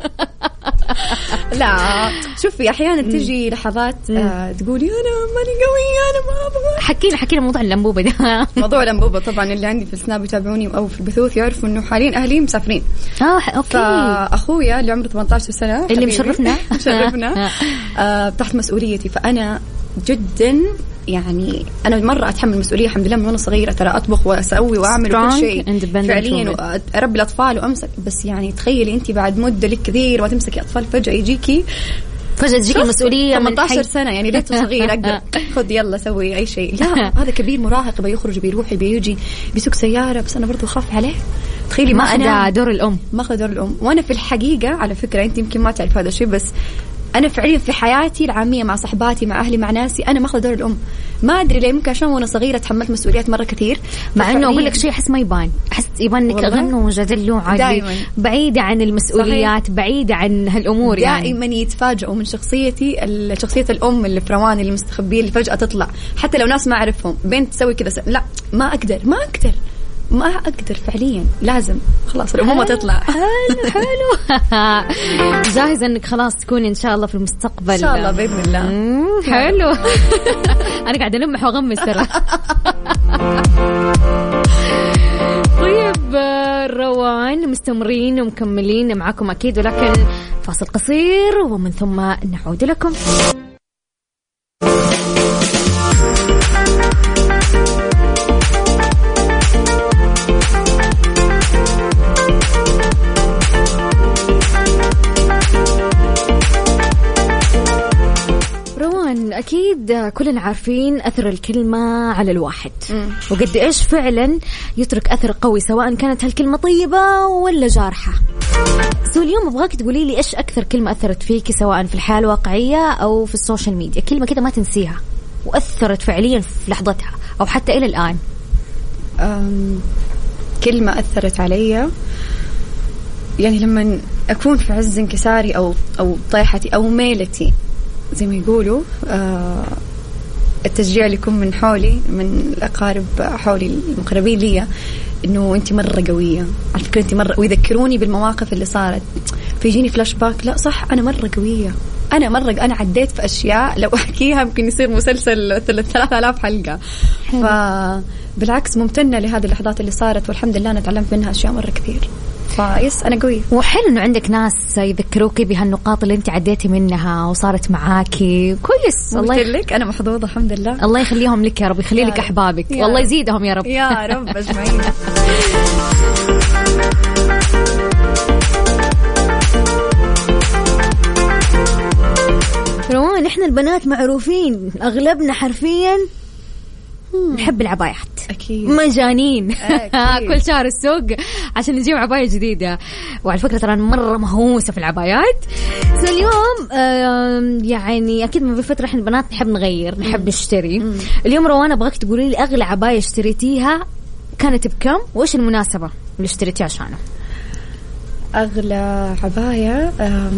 Speaker 11: لا شوفي احيانا تجي لحظات آه تقولي انا ماني قويه انا ما ابغى.
Speaker 4: حكينا حكينا موضوع الانبوبه ده.
Speaker 11: موضوع الانبوبه طبعا اللي عندي في السناب يتابعوني او في البثوث يعرفوا انه حاليا اهلي مسافرين.
Speaker 4: اه اوكي.
Speaker 11: فاخويا اللي عمره ثمانية عشر سنه
Speaker 4: اللي مشرفنا
Speaker 11: مشرفنا آه تحت مسؤوليتي، فانا جدا يعني أنا مرة أتحمل مسؤولية الحمد لله من وأنا صغيرة، ترى أطبخ وأسوي وأعمل كل شيء فعليا وأربي الأطفال وأمسك. بس يعني تخيلي أنت بعد مدة لك كثير ما تمسكي أطفال فجأة يجيكي
Speaker 4: فجأة تجيكي مسؤولية
Speaker 11: ثمانية عشر سنة يعني لسه صغير أقدر خذ يلا سوي أي شيء. لا هذا كبير مراهق بيخرج بيروح بيجي بيسوق سيارة، بس أنا برضو خاف عليه. تخيلي ما أنا
Speaker 4: دور الأم
Speaker 11: ما أخذ دور الأم. وأنا في الحقيقة على فكرة أنت يمكن ما تعرف هذا الشيء، بس أنا فعليا في حياتي العامية مع صحباتي مع أهلي مع ناسي أنا ما أخذ دور الأم. ما أدري ليه، يمكن عشان وأنا صغيرة تحملت مسؤوليات مرة كثير،
Speaker 4: مع إنه أقول لك شيء أحس ما يبان، أحس يبان إنك غنوجة دلوعة بعيدة عن المسؤوليات صحيح. بعيدة عن هالأمور يعني
Speaker 11: دائما يتفاجئوا من شخصيتي شخصية الأم اللي في رواني اللي مستخبية اللي فجأة تطلع، حتى لو ناس ما أعرفهم بنت تسوي كذا س... لا ما أقدر ما أقدر ما أقدر فعليا، لازم خلاص الأمومة تطلع.
Speaker 4: حلو حلو. جاهزة إنك خلاص تكون إن شاء الله في المستقبل
Speaker 11: إن شاء الله بإذن الله.
Speaker 4: حلو. أنا قاعدة ألمح وأغمس ترى. طيب روان مستمرين ومكملين معاكم أكيد، ولكن فاصل قصير ومن ثم نعود لكم. أكيد كلنا عارفين أثر الكلمة على الواحد م. وقد إيش فعلا يترك أثر قوي، سواء كانت هالكلمة طيبة ولا جارحة. سو اليوم أبغاك تقولي لي إيش أكثر كلمة أثرت فيكي سواء في الحياة الواقعية أو في السوشيال ميديا، كلمة كده ما تنسيها وأثرت فعليا في لحظتها أو حتى إلى الآن.
Speaker 11: أم كلمة أثرت علي يعني لما أكون في عز انكساري أو أو طيحتي أو ميلتي زي ما يقولوا، آه التشجيع اللي يكون من حولي من الأقارب حولي المقربين لي إنه أنت مرة قوية على فكرة أنت مرة، ويذكروني بالمواقف اللي صارت فيجيني فلاش باك. لا صح أنا مرة قوية، أنا مرة أنا عديت في أشياء لو أحكيها ممكن يصير مسلسل ثلاثة آلاف حلقة. فبالعكس ممتنة لهذه اللحظات اللي صارت والحمد لله أنا تعلمت منها أشياء مرة كثير. فيس أنا قوية.
Speaker 4: وحلو إنه عندك ناس يذكروكي بهالنقاط اللي أنت عديتي منها وصارت معاكي كويس.
Speaker 11: الله لك أنا محظوظة الحمد لله.
Speaker 4: الله يخليهم لك يا رب، يخلي لك أحبابك والله يزيدهم يا رب
Speaker 11: يا رب أجمعين.
Speaker 4: روان إحنا البنات معروفين أغلبنا حرفيا نحب العبايات
Speaker 11: أكيد
Speaker 4: مجانين. أكيد. كل شهر السوق عشان نجيب عباية جديدة، وعلى فكرة ترى مرة مهووسة في العبايات. سو اليوم يعني أكيد من بفترة إحنا البنات نحب نغير نحب نشتري. مم. اليوم روان أبغاك تقولي لي أغلى عباية اشتريتيها كانت بكم وإيش المناسبة اللي اشتريتيها عشانه؟
Speaker 11: أغلى عباية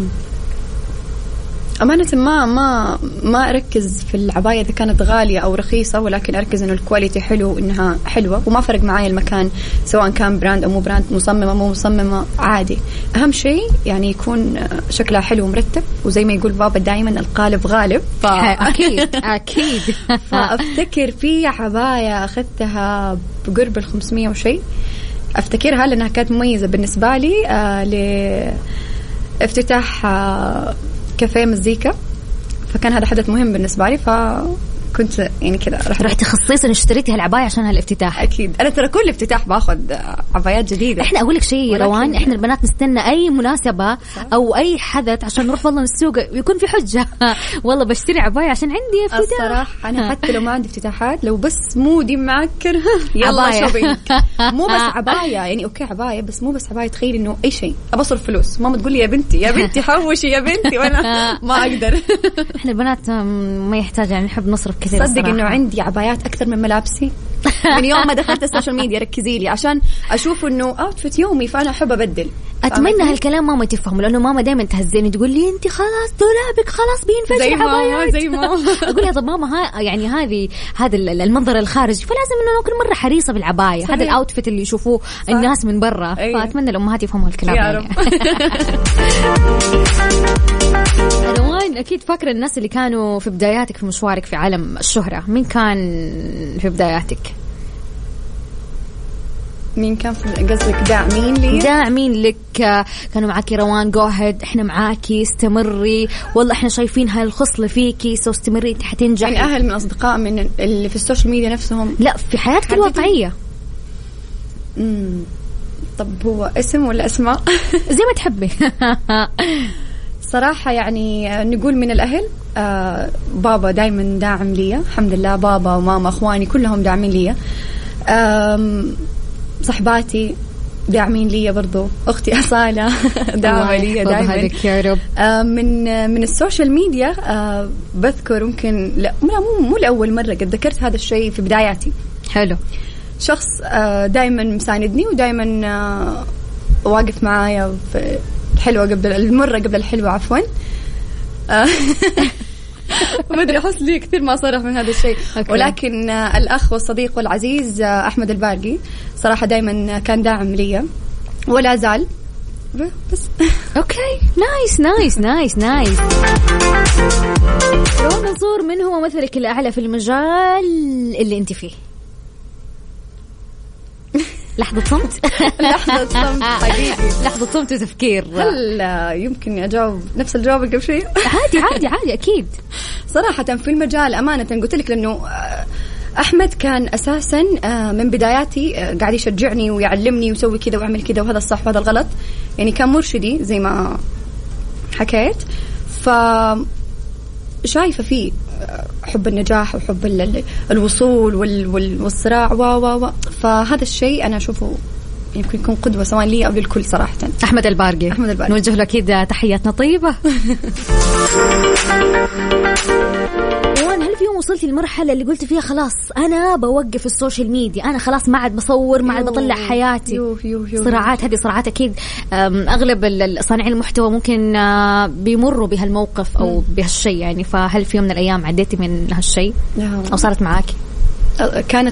Speaker 11: أمانة ما ما ما أركز في العباية إذا كانت غالية أو رخيصة، ولكن أركز إنه الكواليتي حلو وإنها حلوة، وما فرق معايا المكان سواء كان براند أو مو براند، مصممة مو مصممة عادي. أهم شيء يعني يكون شكلها حلو ومرتب، وزي ما يقول بابا دائما القالب غالب. ف...
Speaker 4: أكيد أكيد.
Speaker 11: فأفتكر في عباية أخذتها بقرب الخمسمية وشيء أفتكرها لأنها كانت مميزة بالنسبة لي آه لافتتاح آه كافيه مزيكا، فكان هذا حدث مهم بالنسبة لي، فكنت يعني كذا
Speaker 4: رحت رحت خصيصا اشتريتي هالعباية عشان هالافتتاح.
Speaker 11: أكيد أنا ترى كل افتتاح باخذ عبايات جديدة.
Speaker 4: إحنا أقول لك شيء روان، إحنا البنات نستنى أي مناسبة أو أي حدث عشان نروح والله السوق يكون في حجة والله بشتري عباية عشان عندي افتتاح.
Speaker 11: الصراحة أنا حتى لو ما عندي افتتاحات لو بس مودي معكر يلا شوبينج. مو بس عباية يعني أوكي عباية بس مو بس عباية، تخيل إنه أي شيء أبصرف فلوس ماما تقول لي يا بنتي يا بنتي حوشي يا بنتي وأنا ما أقدر.
Speaker 4: إحنا البنات ما يحتاج يعني نحب نصرف كثير.
Speaker 11: صدق إنه عندي عبايات أكثر من ملابسي. من يوم ما دخلت السوشيال ميديا ركزي لي عشان اشوف انه اوتفيت يومي، فانا احب ابدل.
Speaker 4: اتمنى هالكلام ماما تفهمه، لانه ماما دائما تهزني تقول لي انت خلاص دولابك خلاص بينفجر
Speaker 11: زي ماما زي ماما.
Speaker 4: اقول يا طب ماما ها يعني هذه هذا المنظر الخارجي، فلازم انه نكون مره حريصه بالعبايه. هذا الاوتفيت اللي يشوفوه صح. الناس من برا. أيه. فاتمنى الامهات يفهموا الكلام يا رب. روان اكيد فاكره الناس اللي كانوا في بداياتك في مشوارك في عالم الشهره، مين كان في بداياتك؟
Speaker 11: مين كان في قصدك داعمين لي؟
Speaker 4: داعمين لك، كانوا معاكي روان جوهد احنا معاكي استمري، والله احنا شايفين هالخصلة فيكي سو استمري انت حتنجحي.
Speaker 11: من اهل من اصدقاء من اللي في السوشيال ميديا نفسهم؟
Speaker 4: لا في حياتك الواقعية.
Speaker 11: امم طب هو اسم ولا اسماء؟
Speaker 4: زي ما تحبي.
Speaker 11: صراحة يعني نقول من الأهل، آه بابا دايما داعم لي الحمد لله، بابا وماما أخواني كلهم داعمين لي. صحباتي داعمين لي برضو، أختي أصالة داعمة لي دايما
Speaker 4: يا رب.
Speaker 11: آه من من السوشيال ميديا آه بذكر ممكن لا مو مو لأول مرة قد ذكرت هذا الشيء في بداياتي.
Speaker 4: حلو.
Speaker 11: شخص آه دايما مساندني ودايما آه واقف معايا في الحلوة قبل المرة قبل الحلوة عفوا. ما أدري أحس لي كثير ما صرح من هذا الشيء. ولكن آه الأخ والصديق والعزيز آه أحمد البارقي صراحة دايما كان داعم لي ولا زال. بس
Speaker 4: أوكي نايس نايس نايس نايس. روان منصور، من هو مثلك الأعلى في المجال اللي أنت فيه؟
Speaker 11: لحظة صمت. لحظة صمت حقيقي.
Speaker 4: لحظة صمت وتفكير.
Speaker 11: هل يمكن أجاوب نفس الجواب اللي قبل شوي؟
Speaker 4: عادي عادي عادي أكيد.
Speaker 11: صراحة في المجال أمانة قلت لك، لأنه أحمد كان أساسا من بداياتي قاعد يشجعني ويعلمني ويسوي كذا ويعمل كذا وهذا الصح وهذا الغلط، يعني كان مرشدي زي ما حكيت. ف شايفة فيه حب النجاح وحب الوصول والصراع و و فهذا الشيء أنا أشوفه يمكن يكون قدوة سواء لي أو للكل صراحة.
Speaker 4: أحمد البارقي.
Speaker 11: أحمد البارقي
Speaker 4: نوجه له كده تحياتنا طيبة. هل في يوم وصلتي للمرحلة اللي قلت فيها خلاص أنا بوقف السوشيال ميديا، أنا خلاص ما عاد بصور ما عاد بطلع حياتي؟
Speaker 11: يو يو يو
Speaker 4: صراعات، هذه صراعات أكيد أغلب صانعي المحتوى ممكن بيمروا بهالموقف أو بهالشيء يعني. فهل في يوم من الأيام عديتي من هالشيء أو صارت معاكي؟
Speaker 11: كانت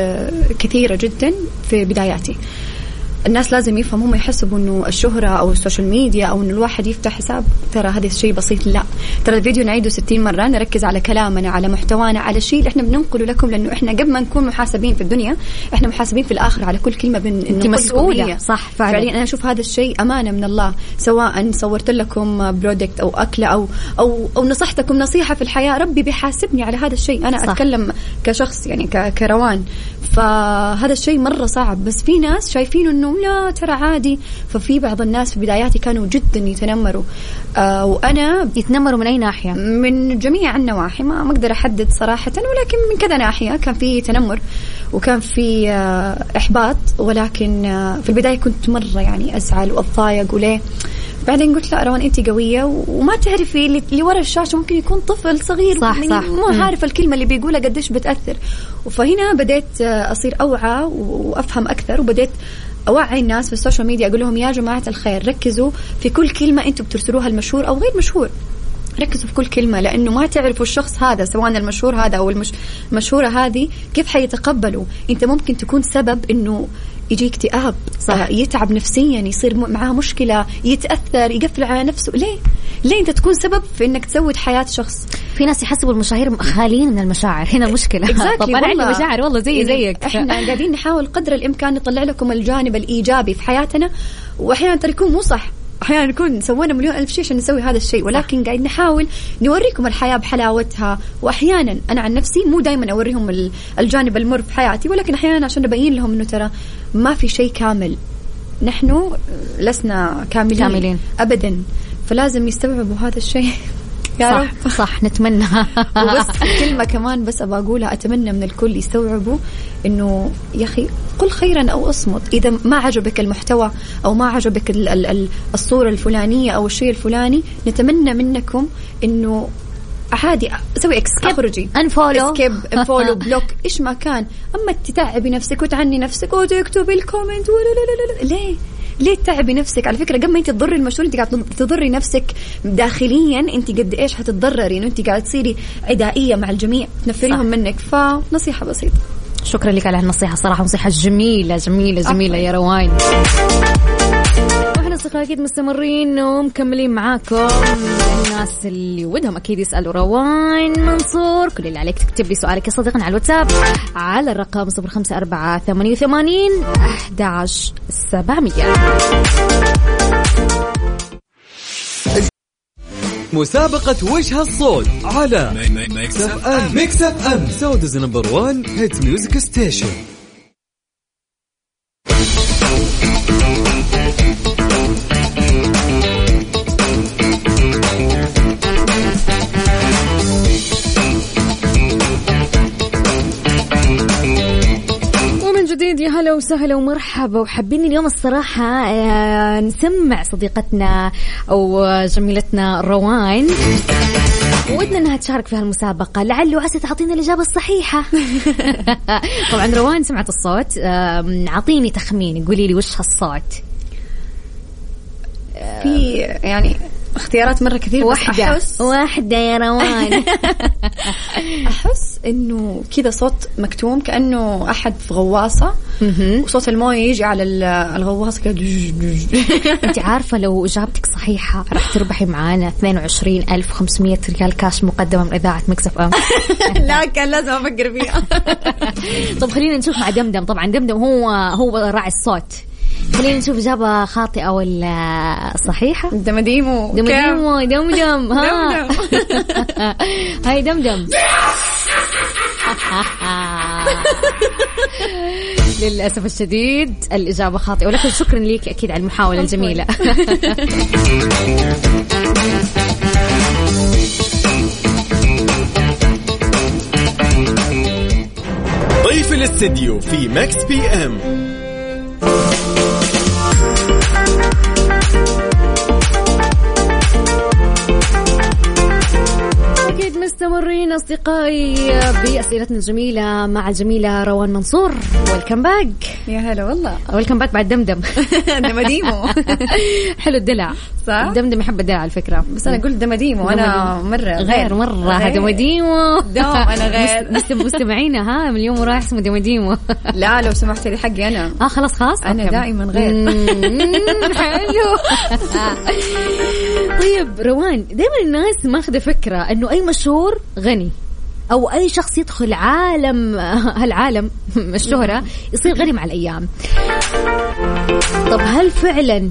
Speaker 11: كثيرة جدا في بداياتي. الناس لازم يفهموا، هم يحسبوا انه الشهرة او السوشيال ميديا او انه الواحد يفتح حساب، ترى هذا الشيء بسيط. لا، ترى الفيديو نعيده ستين مرة، نركز على كلامنا على محتوانا على الشيء اللي احنا بننقله لكم، لانه احنا قبل ما نكون محاسبين في الدنيا احنا محاسبين في الاخر على كل كلمة بن
Speaker 4: مسؤولة. صح فعلا.
Speaker 11: فعليا انا اشوف هذا الشيء امانة من الله، سواء صورت لكم برودكت او اكلة او او او نصحتكم نصيحة في الحياة، ربي بيحاسبني على هذا الشيء. انا صح. اتكلم كشخص يعني كروان، فهذا الشيء مرة صعب. بس في ناس شايفين انه لا ترى عادي. ففي بعض الناس في بداياتي كانوا جدا يتنمروا، آه وأنا
Speaker 4: يتنمروا من أي ناحية؟
Speaker 11: من جميع النواحي، ما ما أقدر أحدد صراحة، ولكن من كذا ناحية كان في تنمر وكان في آه إحباط. ولكن آه في البداية كنت مرة يعني أزعل وأتضايق وليه. بعدين قلت لا روان أنت قوية وما تعرفي اللي ورا الشاشة ممكن يكون طفل صغير
Speaker 4: صح صح.
Speaker 11: مو عارف الكلمة اللي بيقولها قديش بتأثر. فهنا بديت أصير أوعى وأفهم أكثر، وبديت أوعي الناس في السوشيال ميديا، أقول لهم يا جماعة الخير ركزوا في كل كلمة أنتم بترسلوها المشهور أو غير مشهور، ركزوا في كل كلمة، لأنه ما تعرفوا الشخص هذا سواء المشهور هذا أو المشهورة هذه كيف حيتقبلوا. أنت ممكن تكون سبب إنه يجي اكتئاب، صح. يتعب نفسيا، يصير معاه مشكلة، يتأثر، يقفل على نفسه. ليه؟ ليه أنت تكون سبب في إنك تسود حياة شخص؟
Speaker 4: في ناس يحسبوا المشاهير خاليين من المشاعر، هنا المشكلة.
Speaker 11: exactly.
Speaker 4: طب أنا عندي مشاعر والله زي زيك.
Speaker 11: إحنا قاعدين نحاول قدر الإمكان نطلع لكم الجانب الإيجابي في حياتنا، وأحيانا ترى يكون مو صح، أحيانا نكون سوينا مليون ألف شيء عشان نسوي هذا الشيء، ولكن قاعد نحاول نوريكم الحياة بحلاوتها. وأحيانا أنا عن نفسي مو دايما أوريهم الجانب المر في حياتي، ولكن أحيانا عشان نبين لهم إنه ترى ما في شيء كامل، نحن لسنا كاملين, كاملين. أبدا. فلازم يستوعبوا هذا الشيء. يا
Speaker 4: صح
Speaker 11: رب.
Speaker 4: صح نتمنى.
Speaker 11: وبس كلمة كمان بس أبغى أقولها، أتمنى من الكل يستوعبوا إنه يا أخي قل خيرا أو أصمت. إذا ما عجبك المحتوى أو ما عجبك الصورة الفلانية أو الشيء الفلاني، نتمنى منكم إنه عادي سوي اكس اخرجي
Speaker 4: انفولو
Speaker 11: سكيب فولو بلوك ايش ما كان. اما تتعبي نفسك وتعني نفسك وتكتبي الكومنت ولا لا لا لا ليه ليه تتعبي نفسك؟ على فكره قبل ما انت تضري المشهور انت قاعد تضري نفسك داخليا. انت قد ايش حتتضرري انه انت قاعد تصيري عدائيه مع الجميع تنفريهم منك. فنصيحه بسيطه.
Speaker 4: شكرا لك على هالنصيحه صراحه نصيحه جميله جميله جميله يا روان. أكيد مستمرين ومكملين معاكم. الناس اللي ودهم أكيد يسألوا روان منصور كل اللي عليك تكتب لي سؤالك يا صديقنا على الواتساب على الرقم صفر خمسة أربعة ثمانية وثمانين أحد عشر سبعمية.
Speaker 5: مسابقة وجه الصوت على ميكس اف ام. ميكس اف ام سعوديز نمبر وان هيت ميوزك ستيشن.
Speaker 4: يا هلا وسهلا ومرحبا وحابين اليوم الصراحة نسمع صديقتنا أو جميلتنا روان ودنا أنها تشارك في هالمسابقة لعل وعسى تعطينا الإجابة الصحيحة. طبعا روان سمعت الصوت، عطيني تخمين قولي لي وش هالصوت.
Speaker 11: في يعني اختيارات مرة كثير
Speaker 4: واحدة
Speaker 11: أحس
Speaker 4: واحدة يا روان.
Speaker 11: أحس إنه كذا صوت مكتوم كأنه أحد في غواصة وصوت الموية يجي على الغواصة كده.
Speaker 4: أنت عارفة لو إجابتك صحيحة راح تربحي معانا اثنين وعشرين ألف وخمسمية ريال كاش مقدمة من إذاعة ميكس اف ام.
Speaker 11: لا كان لازم أفكر فيها.
Speaker 4: طب خلينا نشوف مع دمدم. طبعا دمدم هو هو راعي الصوت. خلينا نشوف إجابة خاطئة ولا صحيحة.
Speaker 11: دمديمو
Speaker 4: دمديمو دمدم ها. هاي دمدم. للأسف الشديد الإجابة خاطئة ولكن شكرا ليك أكيد على المحاولة الجميلة.
Speaker 2: ضيف الاستديو في ماكس بي ام. مستمرين أصدقائي بأسئلتنا الجميلة مع الجميلة روان منصور. ويلكم باك.
Speaker 11: يا هلا والله.
Speaker 4: ويلكم باك بعد دمدم.
Speaker 11: دمديمو.
Speaker 4: حلو الدلع صح؟ دمدم يحب الدلع على فكرة.
Speaker 11: بس أنا قلت دمديمو أنا مرة
Speaker 4: غير مرة دمديمو.
Speaker 11: دوم أنا غير.
Speaker 4: مستمعينا ها من اليوم ورايح اسمه دمديمو.
Speaker 11: لا لو سمحت لي حقي أنا.
Speaker 4: آه خلاص خلاص.
Speaker 11: أنا دائما غير.
Speaker 4: حلو. طيب روان دائما الناس ماخذة فكرة إنه أي مشهور غني أو أي شخص يدخل عالم هالعالم الشهرة يصير غني مع الأيام. طب هل فعلا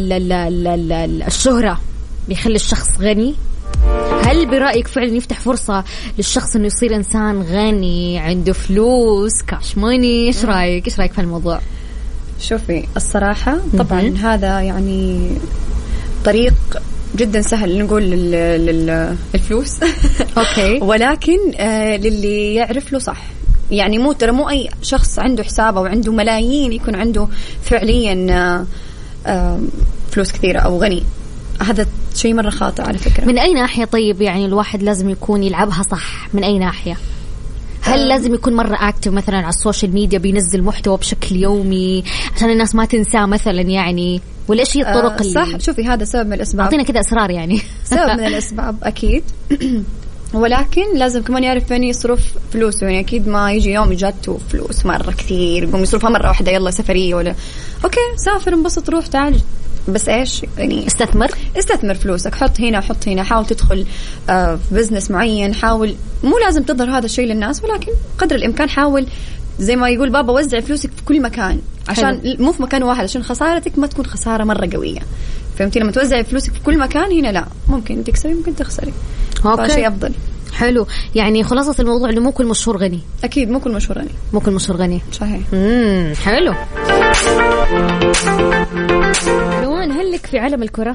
Speaker 4: الشهرة بيخلي الشخص غني؟ هل برأيك فعلا يفتح فرصة للشخص إنه يصير إنسان غني عنده فلوس كاش ماني؟ إيش رأيك؟ إيش رأيك في الموضوع؟
Speaker 11: شوفي الصراحة طبعا هذا يعني طريق جدا سهل نقول للفلوس.
Speaker 4: أوكي.
Speaker 11: ولكن آه للي يعرف له صح. يعني مو ترى مو أي شخص عنده حساب أو عنده ملايين يكون عنده فعليا آه آه فلوس كثيرة أو غني. هذا شيء مرة خاطئ على فكرة.
Speaker 4: من أي ناحية طيب يعني الواحد لازم يكون يلعبها صح؟ من أي ناحية؟ هل آه. لازم يكون مرة أكتف مثلا على السوشيال ميديا بينزل محتوى بشكل يومي عشان الناس ما تنساه مثلا يعني؟ ولا شيء الطرق
Speaker 11: آه اللي صح. شوفي هذا سبب من الأسباب.
Speaker 4: أعطينا كده أسرار يعني.
Speaker 11: سبب من الأسباب أكيد. ولكن لازم كمان يعرف فين يصرف فلوسه. يعني أكيد ما يجي يوم جاته فلوس مرة كثير يقوم يصرفها مرة واحدة يلا سفرية ولا أوكي سافر انبسط روح تعال. بس إيش يعني
Speaker 4: استثمر
Speaker 11: استثمر فلوسك. حط هنا حط هنا. حاول تدخل آه في بزنس معين. حاول مو لازم تظهر هذا الشيء للناس ولكن قدر الإمكان حاول زي ما يقول بابا وزع فلوسك في كل مكان عشان حلو. مو في مكان واحد عشان خسارتك ما تكون خسارة مرة قوية. فهمتي؟ لما توزع فلوسك في كل مكان هنا لا ممكن تكسبي ممكن تخسري. فشيء أفضل.
Speaker 4: حلو. يعني خلاصة الموضوع إنه مو كل مشهور غني.
Speaker 11: أكيد مو كل مشهور غني.
Speaker 4: مو كل مشهور غني.
Speaker 11: صحيح.
Speaker 4: امم حلو. روان هل لك في عالم الكرة؟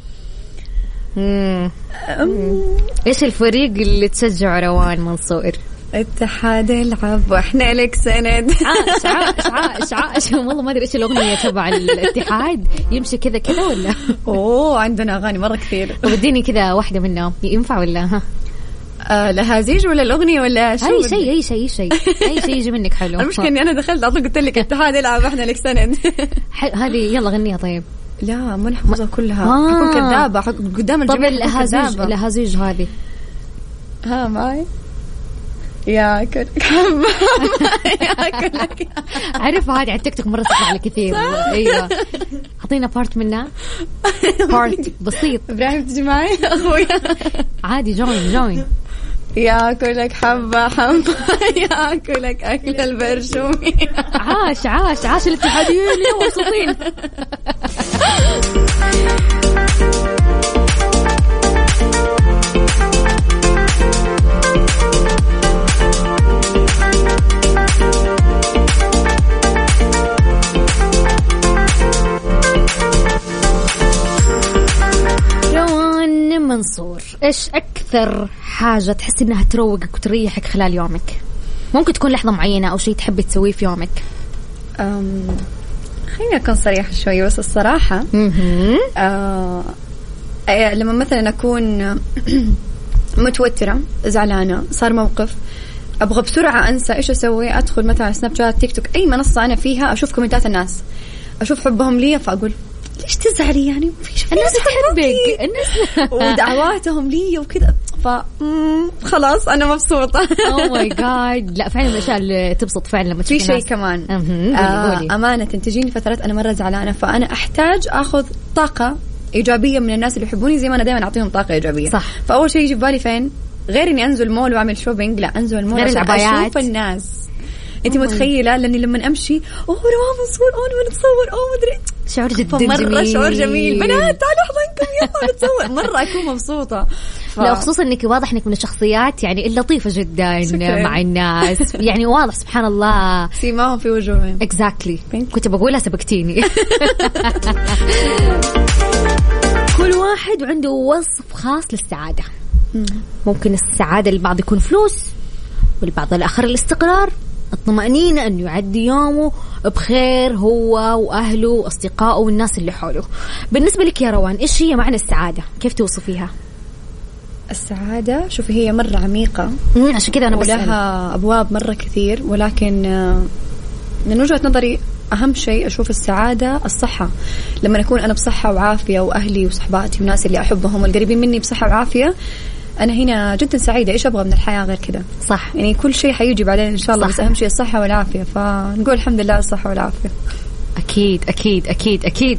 Speaker 4: امم إيش الفريق اللي تشجع روان منصور؟
Speaker 11: اتحاد العب واحنا لك سند.
Speaker 4: عاش عاش عاش. والله ما ادري ايش الاغنيه تبع الاتحاد يمشي كذا كذا ولا؟
Speaker 11: اوه عندنا اغاني مره كثير.
Speaker 4: وبديني كذا واحده منهم ينفع ولا؟ ها
Speaker 11: آه لهازيج ولا الأغنية ولا شو؟
Speaker 4: أي شيء أي شيء أي شيء أي شيء يجي منك حلو.
Speaker 11: المشكلة إني أنا دخلت أطلق قلت لك اتحاد يلعب إحنا لك سند.
Speaker 4: هذه يلا غنيها طيب.
Speaker 11: لا مو نحفظها كلها. آه. حكون كذابة قدام الجميع.
Speaker 4: طب الهازيج الهازيج هذه.
Speaker 11: ها معي. يا كلك حبة. يا كلك.
Speaker 4: عارف هذه على التيك توك مرة تطلع لي كثير. أيوة. أعطينا بارت منها. بارت بسيط.
Speaker 11: إبراهيم تجي معي أخويا.
Speaker 4: عادي جوين جوين.
Speaker 11: ياكلك حبة حبة ياكلك أكل البرشومي.
Speaker 4: عاش عاش عاش الاتحاديين اليوم مبسوطين. منصور، إيش أكثر حاجة تحس إنها تروقك وتريحك خلال يومك؟ ممكن تكون لحظة معينة أو شيء تحبي تسويه في يومك.
Speaker 11: أم... خليني أكون صريحة شوي بس الصراحة آه... لما مثلا أكون متوترة زعلانة صار موقف أبغى بسرعة أنسى إيش أسوي، أدخل مثلا سناب شات تيك توك أي منصة أنا فيها أشوف كومنتات الناس أشوف حبهم لي فأقول ليش تزعلي يعني فيش
Speaker 4: الناس تحبك
Speaker 11: الناس ودعواتهم لي وكذا فخلاص أنا مبسوطة.
Speaker 4: أوه ماي جاد. لا فعلا الأشياء اللي تبسط فعلا لما
Speaker 11: في شيء كمان آه أمانة تجيني فترات أنا مرة زعلانة فأنا أحتاج أخذ طاقة إيجابية من الناس اللي يحبوني زي ما أنا دائما أعطيهم طاقة إيجابية.
Speaker 4: صح.
Speaker 11: فأول شيء يجي في بالي فين غير إني أنزل مول وأعمل شوبينج لا أنزل المول عشان أشوف الناس. أنت متخيلة لأني لما أمشي أوه رواه منصور أوه نبغى نتصور أوه مدري
Speaker 4: شعور جدا
Speaker 11: مرة
Speaker 4: جميل.
Speaker 11: شعور جميل. بنات تعالوا أحضنكم يلا نتصور مرة أكون مبسوطة.
Speaker 4: ف... لا خصوصا إنك واضح إنك من الشخصيات يعني اللطيفة جدا شكرا. مع الناس يعني واضح سبحان الله
Speaker 11: سيماهم في وجوههم.
Speaker 4: exactly. كنت بقولها سبقتيني. كل واحد عنده وصف خاص للسعادة. ممكن السعادة للبعض يكون فلوس والبعض الآخر الاستقرار الطمأنينة أنه يعدي يومه بخير هو وأهله وأصدقائه والناس اللي حوله. بالنسبة لك يا روان إيش هي معنى السعادة؟ كيف توصفيها؟
Speaker 11: السعادة شوفي هي مرة عميقة
Speaker 4: عشان كذا أنا بسأل.
Speaker 11: ولها أبواب مرة كثير ولكن من وجهة نظري أهم شيء أشوف السعادة الصحة. لما أكون أنا بصحة وعافية وأهلي وصحباتي والناس اللي أحبهم والقريبين مني بصحة وعافية أنا هنا جدا سعيدة. إيش أبغى من الحياة غير كده؟
Speaker 4: صح.
Speaker 11: يعني كل شيء حيجي بعدين إن شاء الله. صح. بس أهم شيء الصحة والعافية فنقول الحمد لله الصحة والعافية.
Speaker 4: أكيد أكيد أكيد أكيد.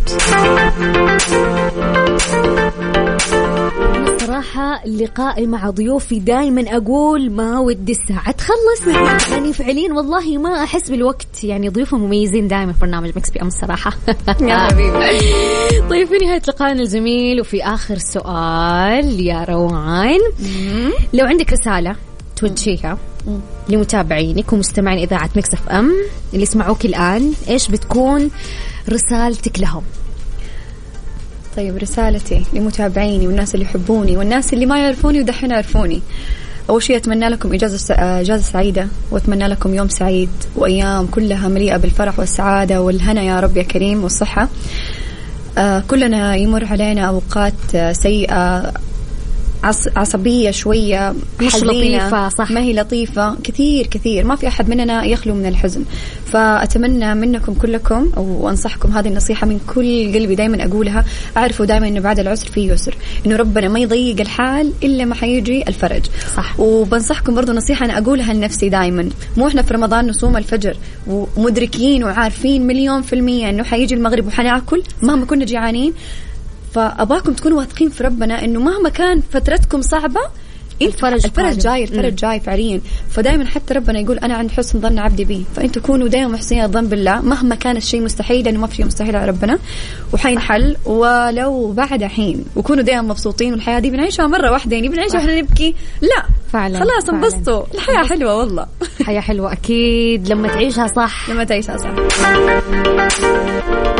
Speaker 4: صراحة لقائي مع ضيوفي دايما أقول ما ودي الساعة تخلص يعني فعليا والله ما أحس بالوقت. يعني ضيوفهم مميزين دايما في برنامج مكس بي أم الصراحة.
Speaker 11: يا حبيبي.
Speaker 4: طيب في نهاية لقائنا الجميل وفي آخر سؤال يا روان لو عندك رسالة توجهيها لمتابعينك ومستمعين إذاعة مكس اف ام اللي يسمعوك الآن إيش بتكون رسالتك لهم؟
Speaker 11: طيب رسالتي لمتابعيني والناس اللي يحبوني والناس اللي ما يعرفوني ودحين يعرفوني أول شيء أتمنى لكم إجازة إجازة سعيدة وأتمنى لكم يوم سعيد وأيام كلها مليئة بالفرح والسعادة والهنا يا رب يا كريم والصحة. آه كلنا يمر علينا أوقات سيئة عصبية شوية
Speaker 4: مش لطيفة صح
Speaker 11: ما هي لطيفة كثير كثير ما في أحد مننا يخلو من الحزن. فأتمنى منكم كلكم وأنصحكم هذه النصيحة من كل قلبي دايما أقولها أعرفوا دايما إنه بعد العسر فيه يسر إنه ربنا ما يضيق الحال إلا ما حيجي الفرج.
Speaker 4: صح.
Speaker 11: وبنصحكم برضو نصيحة أنا أقولها لنفسي دايما مو إحنا في رمضان نصوم الفجر ومدركين وعارفين مليون في المية إنه حيجي المغرب وحناكل مهما كنا جيعانين فأباكم تكونوا واثقين في ربنا إنه مهما كان فترتكم صعبة الفرج الفرج جاي الفرج جاي فعليا. فدائما حتى ربنا يقول أنا عند حسن ظن عبدي بي فأنتوا كونوا دائما محسنين الظن بالله مهما كان الشيء مستحيل لأنه ما في شيء مستحيل على ربنا وحينحل ولو بعد حين وكونوا دائما مبسوطين والحياة دي بنعيشها مرة واحدة يعني بنعيشها إحنا نبكي لا
Speaker 4: فعلا
Speaker 11: خلاص انبسطوا الحياة حلوة والله
Speaker 4: الحياة حلوة أكيد لما تعيشها صح
Speaker 11: لما تعيشها صح.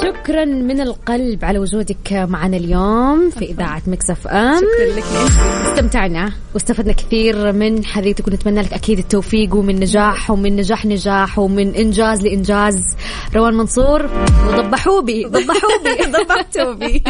Speaker 4: شكرا من القلب على وجودك معنا اليوم في إذاعة ميكس اف ام.
Speaker 11: شكرا لك.
Speaker 4: استمتعنا واستفدنا كثير من حديثك ونتمنى لك أكيد التوفيق ومن نجاح ومن نجاح نجاح ومن إنجاز لإنجاز. روان منصور وضبحوا بي ضبحوا بي
Speaker 11: ضبحتوا بي.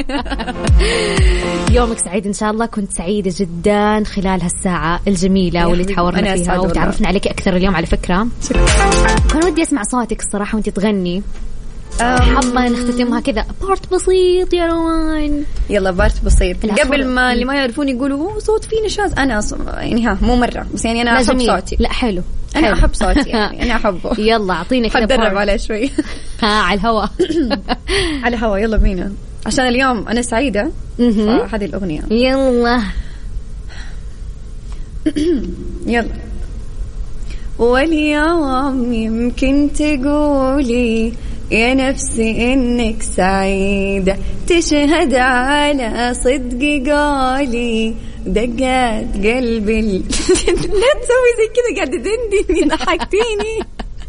Speaker 4: يومك سعيد إن شاء الله. كنت سعيدة جدا خلال هالساعة الجميلة واللي تحاورنا فيها وتعرفنا عليك أكثر اليوم على فكرة.
Speaker 11: شكرا.
Speaker 4: كان ودي أسمع صوتك الصراحة وأنت تغني. حابة نختتمها كذا بارت بسيط يا روان.
Speaker 11: يلا بارت بسيط قبل ما اللي ما يعرفون يقولوا هو صوت فيه نشاز. أنا يعني ها مو مرة بس يعني أنا أحب صوتي.
Speaker 4: لا حلو.
Speaker 11: أنا
Speaker 4: حلو.
Speaker 11: أحب صوتي يعني أنا أحبه.
Speaker 4: يلا أعطينا كذا.
Speaker 11: أتدرب عليه شوي.
Speaker 4: ها على الهواء.
Speaker 11: على الهواء يلا بينا عشان اليوم أنا سعيدة. هذه الأغنية.
Speaker 4: يلا.
Speaker 11: يلا. واليوم يمكن تقولي يا نفسي إنك سعيدة تشهد على صدق قولي دقات قلبي. لا تسوي زي كذا قاعدة دندني ضحكتيني.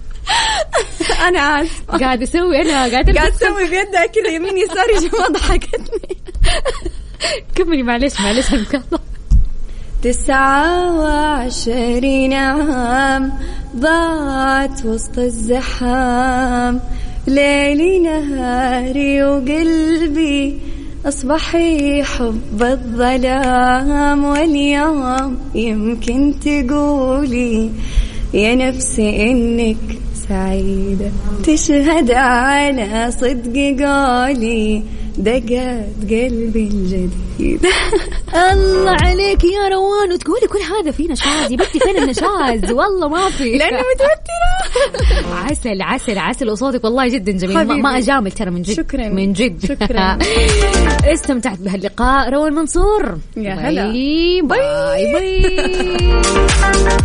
Speaker 11: أنا آسفة
Speaker 4: قاعدة أسوي أنا قاعدة
Speaker 11: قاعدة أسوي بيدها كذا يمين يسار يا جماعة ضحكتني.
Speaker 4: كملي معلش معلش المقاطعة.
Speaker 11: تسعة وعشرين عام ضاعت وسط الزحام ليلي نهاري وقلبي أصبح يحب الظلام. واليوم يمكن تقولي يا نفسي إنك سعيدة تشهد على صدق قولي دقات قلبي الجديد.
Speaker 4: الله عليك يا روان وتقولي كل هذا في نشاز. يبتي فين النشاز؟ والله ما في
Speaker 11: لأنه متوترة.
Speaker 4: عسل عسل عسل وصوتك والله جدا جميل. ما, ما أجامل ترى من جد.
Speaker 11: شكرا
Speaker 4: من جد.
Speaker 11: شكرا.
Speaker 4: استمتعت بهاللقاء روان منصور.
Speaker 11: يا هلا.
Speaker 4: باي باي, باي.